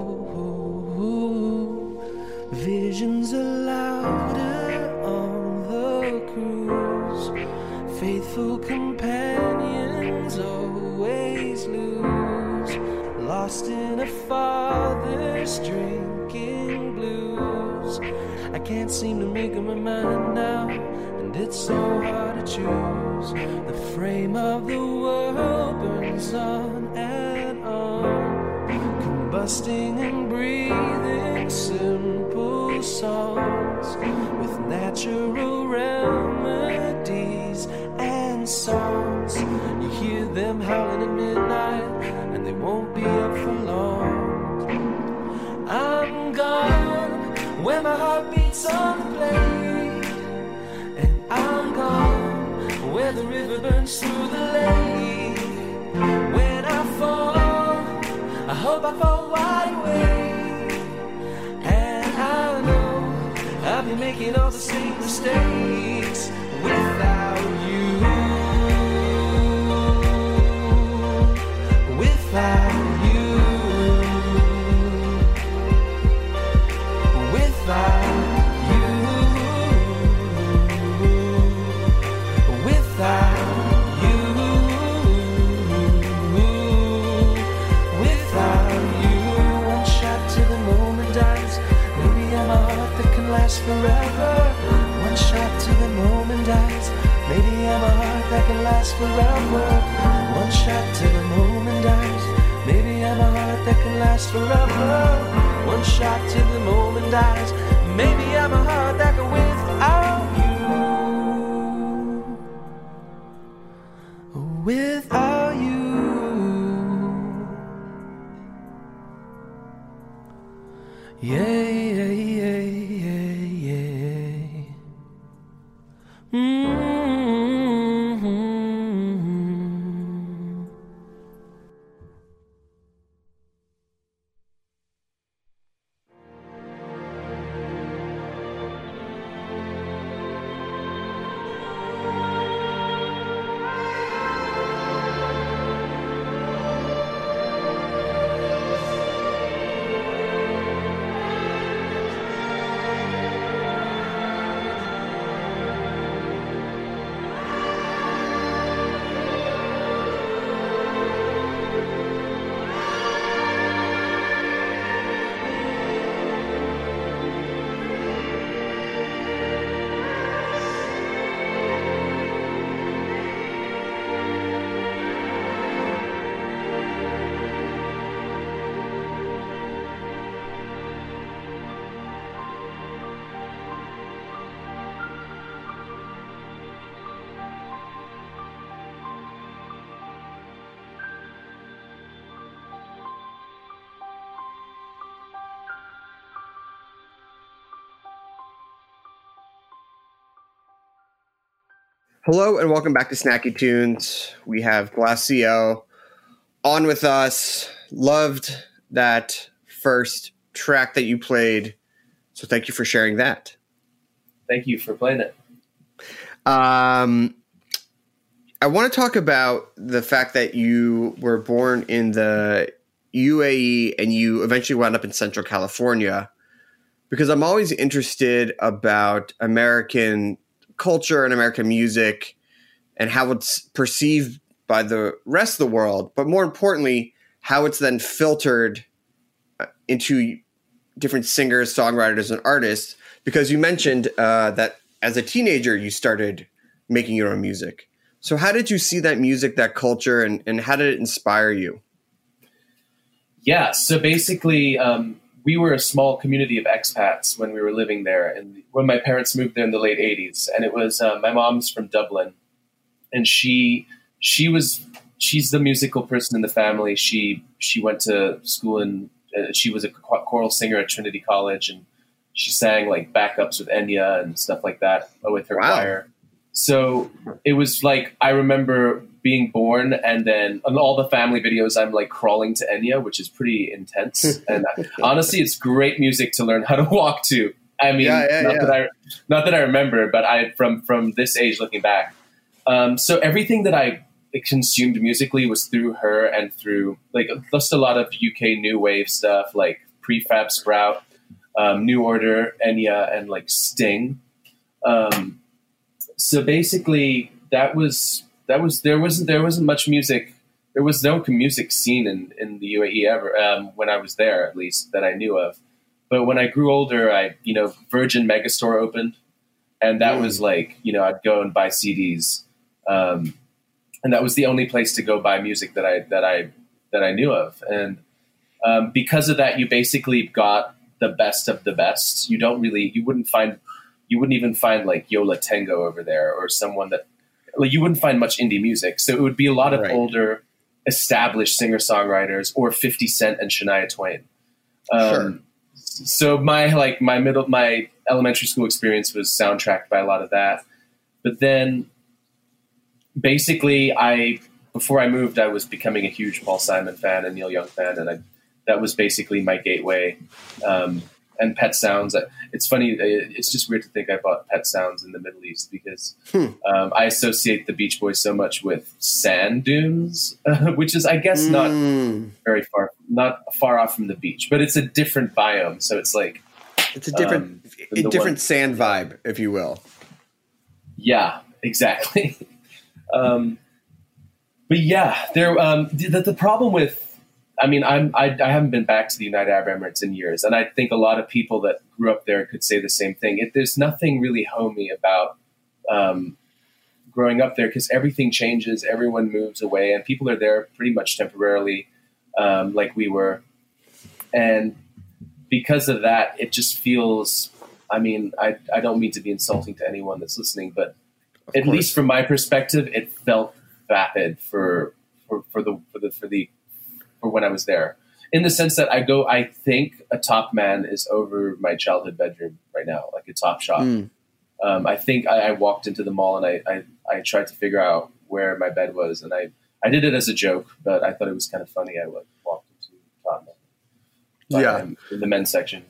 Visions are louder on the cruise. Faithful companions always lose. Lost in a father's drinking blues. I can't seem to make up my mind now, and it's so hard to choose. The frame of the world burns on and on, combusting and breathing simple songs with natural natural remedies and songs. You hear them howling at midnight, and they won't be up for long. I'm gone when my heart beats on the blade, and I'm gone where the river burns through the lake. When I fall, I hope I fall wide awake, and I know I'll be making all the same mistakes without you, without you, without you, without you, without you. One shot till the moment dies. Maybe I'm a heart that can last forever. One shot till the moment dies. Maybe I'm a heart that can last forever. One shot till the moment dies. Maybe I'm a heart that can last forever. One shot till the moment dies. Maybe I'm a heart that can without you. Without you. Yeah, yeah, yeah, yeah, yeah. Mm-hmm. Hello and welcome back to Snacky Tunes. We have Glacio on with us. Loved that first track that you played, so thank you for sharing that. Thank you for playing it. Um, I want to talk about the fact that you were born in the U A E and you eventually wound up in Central California, because I'm always interested about American culture and American music and how it's perceived by the rest of the world, but more importantly, how it's then filtered into different singers, songwriters, and artists. Because you mentioned uh, that as a teenager, you started making your own music. So how did you see that music, that culture, and, and how did it inspire you? Yeah, so basically, um, we were a small community of expats when we were living there, and when my parents moved there in the late eighties. And it was uh, my mom's from Dublin, and she she was she's the musical person in the family. She she went to school and uh, she was a choral singer at Trinity College, and she sang like backups with Enya and stuff like that with her Wow. choir. So it was like, I remember being born, and then on all the family videos, I'm like crawling to Enya, which is pretty intense. And honestly, it's great music to learn how to walk to. I mean, Yeah, yeah, not yeah. that I, not that I remember, but I, from, from this age looking back. Um, so everything that I consumed musically was through her and through like just a lot of U K new wave stuff, like Prefab Sprout, um, New Order, Enya, and like Sting. Um, so basically that was, that was, there wasn't, there wasn't much music. There was no music scene in, in the U A E ever, um, when I was there, at least that I knew of. But when I grew older, I, you know, Virgin Megastore opened, and that was like, you know, I'd go and buy C Ds. Um, and that was the only place to go buy music that I, that I, that I knew of. And, um, because of that, you basically got the best of the best. You don't really, you wouldn't find you wouldn't even find like Yola Tango over there, or someone that like you wouldn't find much indie music. So it would be a lot of Right. older, established singer-songwriters, or fifty Cent and Shania Twain. Um, Sure. So my like my middle my elementary school experience was soundtracked by a lot of that. But then basically I before I moved, I was becoming a huge Paul Simon fan and Neil Young fan, and I, that was basically my gateway. Um, and Pet Sounds. It's funny. It's just weird to think I bought Pet Sounds in the Middle East because Hmm. um, I associate the Beach Boys so much with sand dunes, which is, I guess, not Mm. very far, not far off from the beach, but it's a different biome. So it's like It's a different, um, a the different one- sand vibe, if you will. Yeah, exactly. um, but yeah, there. Um, the, the problem with, I mean, I'm I, I haven't been back to the United Arab Emirates in years, and I think a lot of people that grew up there could say the same thing. It, there's nothing really homey about um, growing up there because everything changes, everyone moves away, and people are there pretty much temporarily, um, like we were, and because of that, it just feels. I mean, I I don't mean to be insulting to anyone that's listening, but Of at course. least from my perspective, it felt vapid for for, for the for the for the for when I was there. In the sense that I go, I think a Top Man is over my childhood bedroom right now, like a Top Shop. Mm. Um, I think I, I walked into the mall and I, I I tried to figure out where my bed was, and I I did it as a joke, but I thought it was kind of funny. I like, walked into Top Man. Top Yeah. Man in the men's section.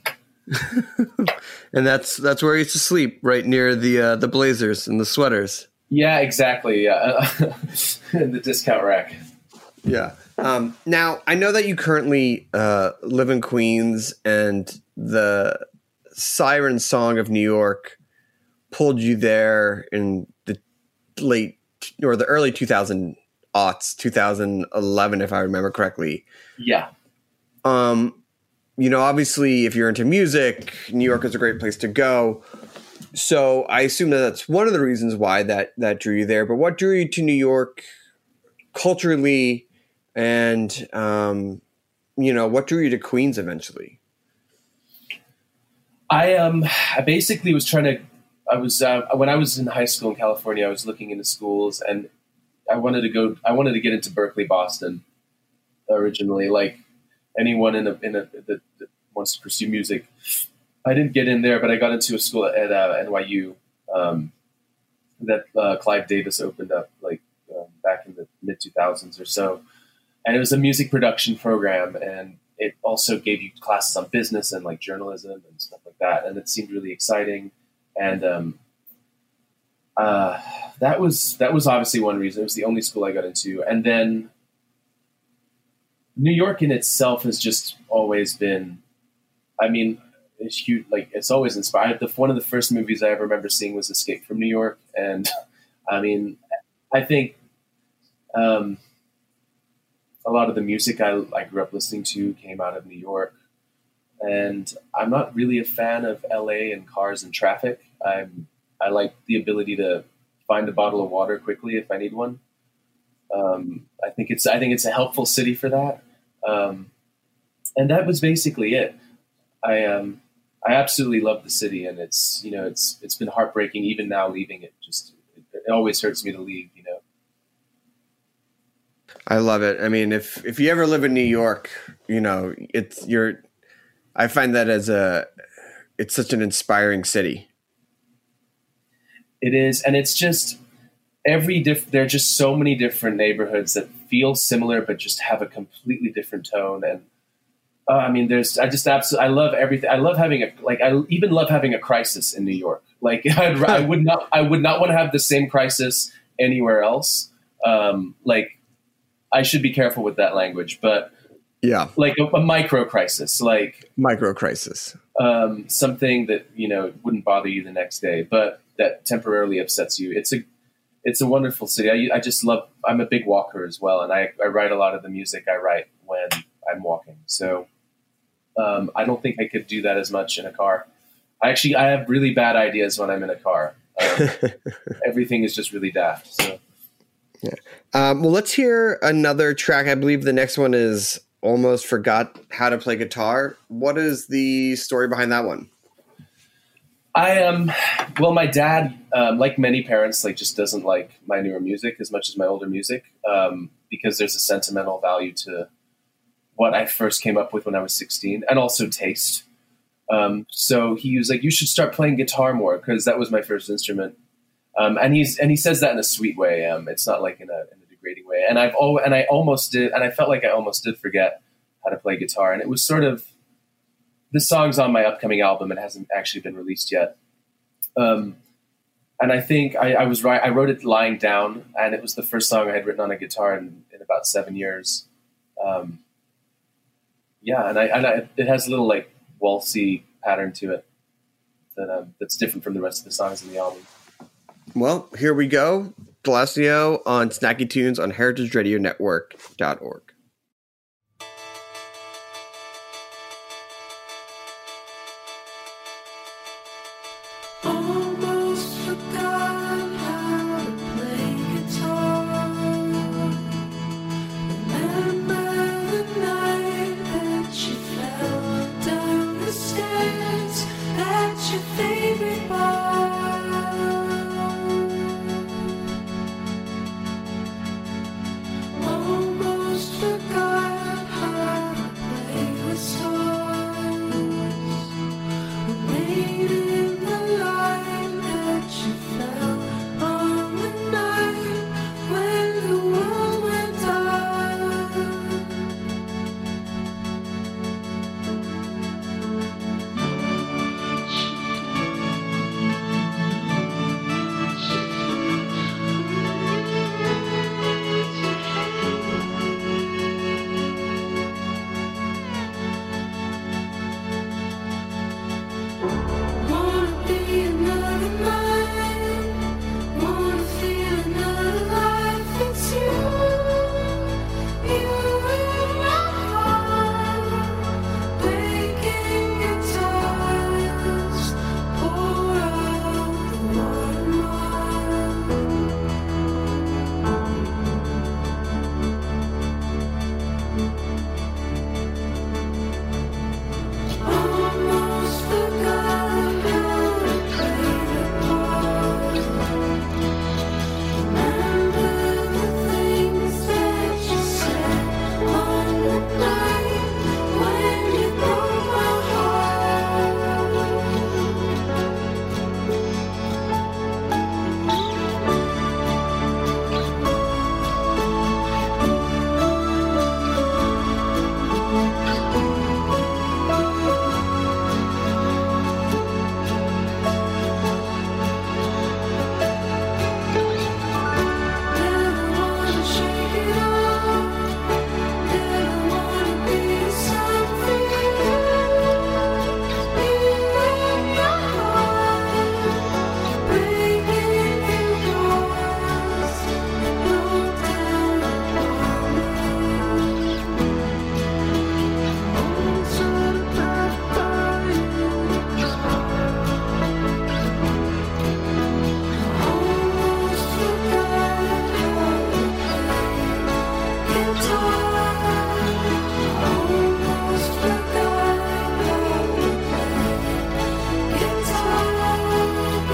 And that's that's where I used to sleep, right near the uh, the blazers and the sweaters. Yeah, exactly. Yeah, the discount rack. Yeah. Um, now I know that you currently uh, live in Queens, and the Siren Song of New York pulled you there in the late or the early two thousand aughts, two thousand eleven, if I remember correctly. Yeah. Um, you know, obviously, if you're into music, New York is a great place to go. So I assume that that's one of the reasons why that that drew you there. But what drew you to New York culturally, and um, you know, what drew you to Queens eventually? I um I basically was trying to. I was uh, when I was in high school in California. I was looking into schools, and I wanted to go. I wanted to get into Berkeley, Boston, originally. Like anyone in a in a that, that wants to pursue music. I didn't get in there, but I got into a school at uh, N Y U um, that uh, Clive Davis opened up like um, back in the mid two thousands or so, and it was a music production program, and it also gave you classes on business and like journalism and stuff like that, and it seemed really exciting. And um, uh, that was that was obviously one reason. It was the only school I got into, and then New York in itself has just always been. I mean, it's huge. Like it's always inspired. The one of the first movies I ever remember seeing was Escape from New York, and I mean, I think um, a lot of the music I, I grew up listening to came out of New York. And I'm not really a fan of L A and cars and traffic. I'm I like the ability to find a bottle of water quickly if I need one. Um, I think it's I think it's a helpful city for that. Um, and that was basically it. I um I absolutely love the city, and it's you know it's it's been heartbreaking even now leaving it. Just it, it always hurts me to leave. You know. I love it. I mean, if if you ever live in New York, you know it's you're. I find that as a, it's such an inspiring city. It is, and it's just every diff. There are just so many different neighborhoods that feel similar, but just have a completely different tone. And uh, I mean, there's. I just absolutely. I love everything. I love having a like. I even love having a crisis in New York. Like I'd, I would not. I would not want to have the same crisis anywhere else. Um, like I should be careful with that language, but. Yeah, like a, a micro crisis, like micro crisis, um, something that you know wouldn't bother you the next day, but that temporarily upsets you. It's a, it's a wonderful city. I, I just love. I'm a big walker as well, and I, I write a lot of the music I write when I'm walking. So um, I don't think I could do that as much in a car. I actually I have really bad ideas when I'm in a car. Um, everything is just really daft. So yeah. Um, well, let's hear another track. I believe the next one is. Almost Forgot How to Play Guitar. What is the story behind that one? I um, well, my dad, um, like many parents, like just doesn't like my newer music as much as my older music, um, because there's a sentimental value to what I first came up with when I was sixteen, and also taste. Um, so he was like, "You should start playing guitar more," because that was my first instrument. Um, and he's and he says that in a sweet way. Um, it's not like in a, in a degrading way. And I've al- and I almost did, and I felt like I almost did forget how to play guitar. And it was sort of, the song's on my upcoming album. It hasn't actually been released yet. Um, and I think I, I was right. I wrote it lying down, and it was the first song I had written on a guitar in, in about seven years. Um, yeah, and I, and I it has a little like waltzy pattern to it that um, that's different from the rest of the songs in the album. Well, here we go. Palacio on Snacky Tunes on heritage radio network dot org. Almost forgot how to play guitar. Remember the night that you fell down the stairs at your favorite bar. Almost forgot how to play with stars. Remain in the light that you fell on the night when the world went dark. Wanna be another man, wanna feel another life. It's you, you in my heart, breaking guitars, pour out the watermark. Almost forgot how to play the part. Remember the things that you said on the night when you broke my heart. Never wanna shake it off, never wanna be something. You in my heart, breaking in bars, no doubt about it. Old sort of bad by you. Almost forgot how to play guitar. Almost forgot how to play guitar,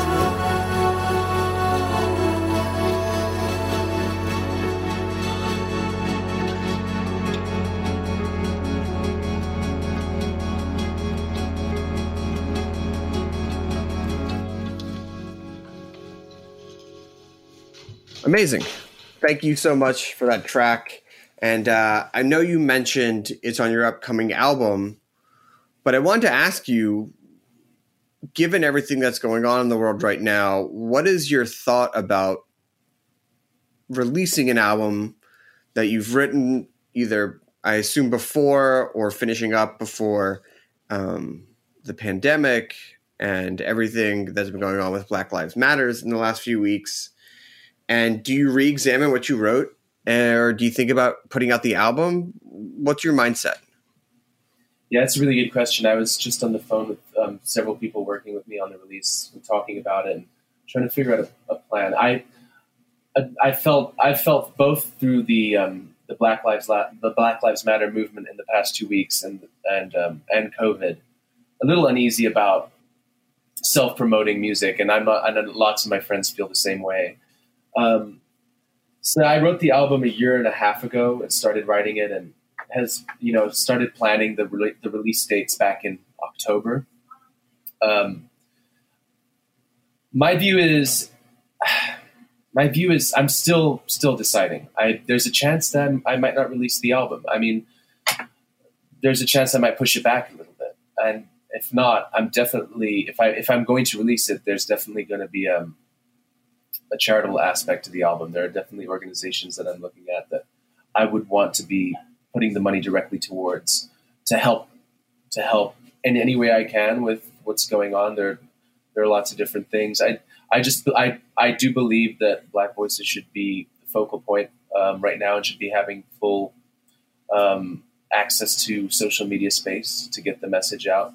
Amazing. Thank you so much for that track. And uh, I know you mentioned it's on your upcoming album, but I wanted to ask you, given everything that's going on in the world right now, what is your thought about releasing an album that you've written either, I assume, before or finishing up before um, the pandemic and everything that's been going on with Black Lives Matters in the last few weeks? And do you re-examine what you wrote, or do you think about putting out the album? What's your mindset? Yeah, it's a really good question. I was just on the phone with um, several people working with me on the release and talking about it and trying to figure out a, a plan. I, I I felt I felt both through the um, the Black Lives La- the Black Lives Matter movement in the past two weeks and and um, and COVID, a little uneasy about self-promoting music, and I'm not, I know lots of my friends feel the same way. Um, so I wrote the album a year and a half ago and started writing it, and has, you know, started planning the re- the release dates back in October. Um, my view is, my view is, I'm still still deciding. I there's a chance that I'm, I might not release the album. I mean, there's a chance I might push it back a little bit, and if not, I'm definitely if I if I'm going to release it, there's definitely going to be um, a charitable aspect to the album. There are definitely organizations that I'm looking at that I would want to be putting the money directly towards to help to help in any way I can with what's going on. There there are lots of different things. I I just I I do believe that Black Voices should be the focal point um, right now and should be having full um, access to social media space to get the message out.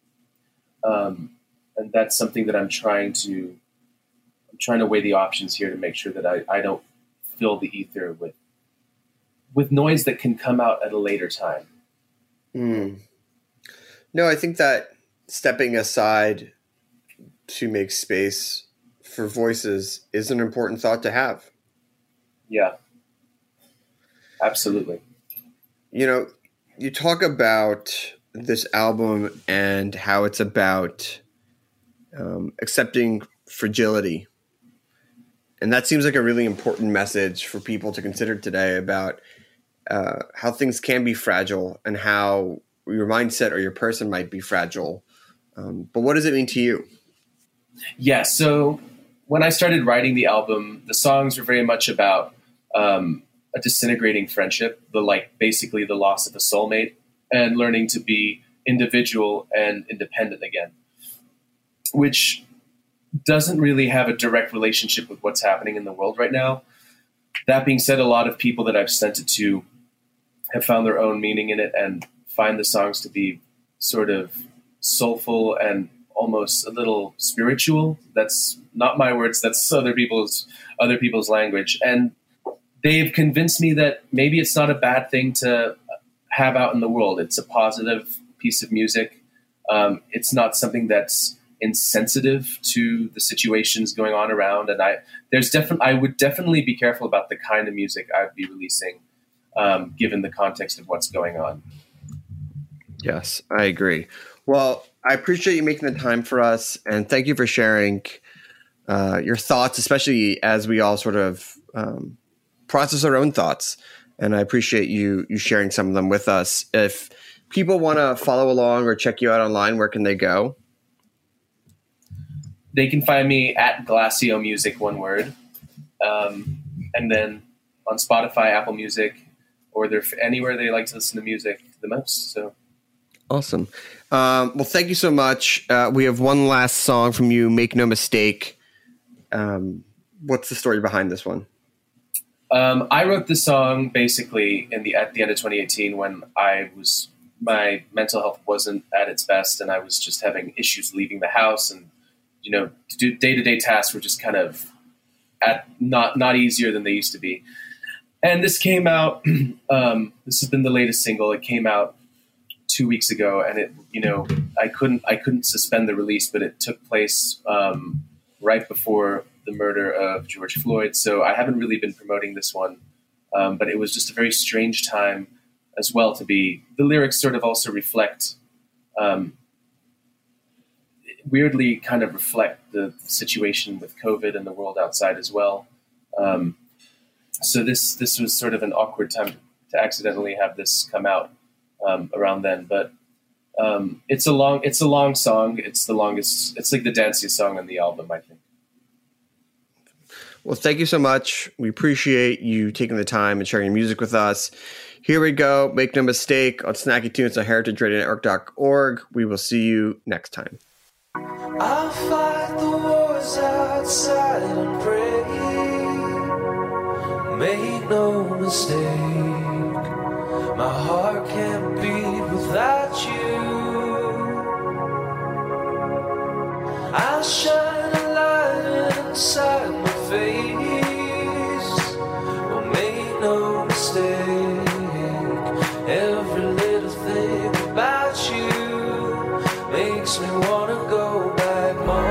Um, and that's something that I'm trying to I'm trying to weigh the options here to make sure that I, I don't fill the ether with with noise that can come out at a later time. Mm. No, I think that stepping aside to make space for voices is an important thought to have. Yeah, absolutely. You know, you talk about this album and how it's about um, accepting fragility. And that seems like a really important message for people to consider today about uh, how things can be fragile and how your mindset or your person might be fragile. Um, but what does it mean to you? Yeah, so when I started writing the album, the songs were very much about um, a disintegrating friendship, the like basically the loss of a soulmate, and learning to be individual and independent again, which doesn't really have a direct relationship with what's happening in the world right now. That being said, a lot of people that I've sent it to have found their own meaning in it and find the songs to be sort of soulful and almost a little spiritual. That's not my words. That's other people's other people's language. And they've convinced me that maybe it's not a bad thing to have out in the world. It's a positive piece of music. Um, it's not something that's insensitive to the situations going on around. And I, there's definitely, I would definitely be careful about the kind of music I'd be releasing, um, given the context of what's going on. Yes, I agree. Well, I appreciate you making the time for us, and thank you for sharing uh, your thoughts, especially as we all sort of um, process our own thoughts. And I appreciate you you sharing some of them with us. If people want to follow along or check you out online, where can they go? They can find me at Glacio Music, one word. Um, and then on Spotify, Apple Music, or they're anywhere they like to listen to music the most. So awesome. Um, well, thank you so much. Uh, we have one last song from you, Make No Mistake. Um, what's the story behind this one? Um, I wrote this song basically in the at the end of twenty eighteen when I was my mental health wasn't at its best, and I was just having issues leaving the house, and you know, to do day-to-day tasks were just kind of at not not easier than they used to be. And this came out. Um, this has been the latest single. It came out two weeks ago, and it you know I couldn't I couldn't suspend the release, but it took place um, right before the murder of George Floyd. So I haven't really been promoting this one, um, but it was just a very strange time as well to be. The lyrics sort of also reflect, um, weirdly kind of reflect the situation with COVID and the world outside as well. Um, so this, this was sort of an awkward time to accidentally have this come out um, around then, but um, it's a long, it's a long song. It's the longest, it's like the danciest song on the album, I think. Well, thank you so much. We appreciate you taking the time and sharing your music with us. Here we go. Make no mistake on Snacky Tunes on heritage radio network dot org. We will see you next time. I'll fight the wars outside and pray. Make no mistake, my heart can't beat without you. I'll shine a light inside my face. Well, make no mistake, every little thing about you makes me wanna go back home.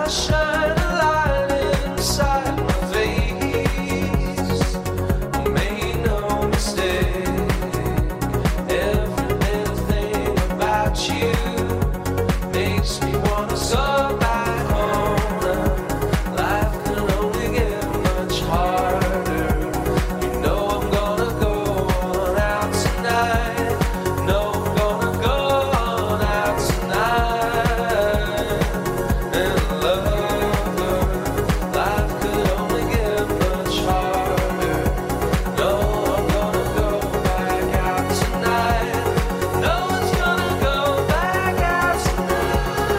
shine a light inside my face. Make no mistake, every little thing about you makes me wanna go back home now. Life can only get much harder. You know I'm gonna go on out tonight. No, I'm gonna go on out tonight and love her. Life could only get much harder. No, I'm gonna go back out tonight. No one's gonna go back out tonight.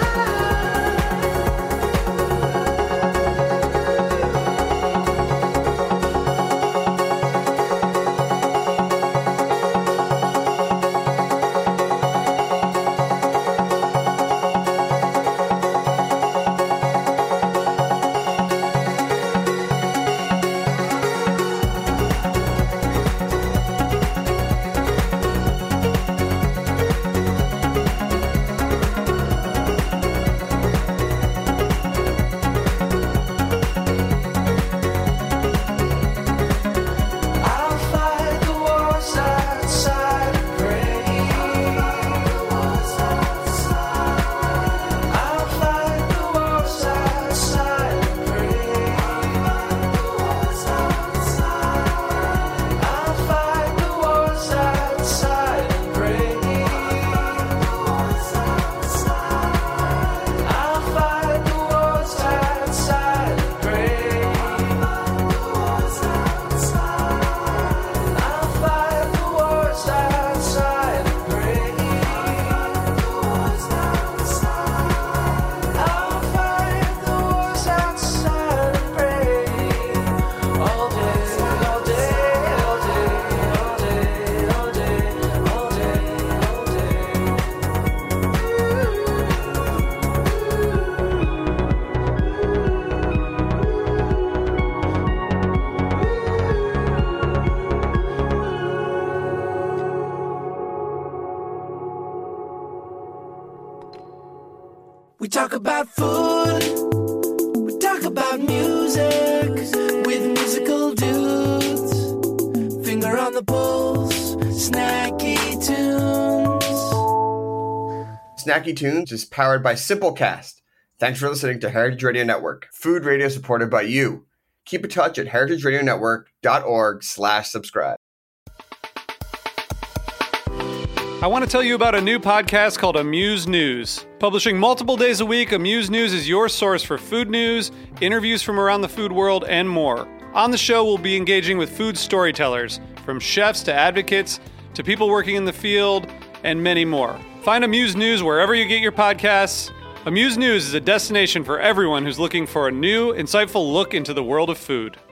I'll fight the wars outside and pray. I'll fight the wars outside and pray. I'll fight the wars outside and pray. I'll fight the wars outside and pray. I'll fight the wars outside and pray. I'll fight the wars outside and pray. All day, all day, all day, all day, all day, all day, all day. We talk about food, we talk about music with musical dudes. Finger on the pulse, snacky tunes. Snacky Tunes is powered by Simplecast. Thanks for listening to Heritage Radio Network, food radio supported by you. Keep in touch at heritageradionetwork.org slash subscribe. I want to tell you about a new podcast called Amuse News. Publishing multiple days a week, Amuse News is your source for food news, interviews from around the food world, and more. On the show, we'll be engaging with food storytellers, from chefs to advocates to people working in the field, and many more. Find Amuse News wherever you get your podcasts. Amuse News is a destination for everyone who's looking for a new, insightful look into the world of food.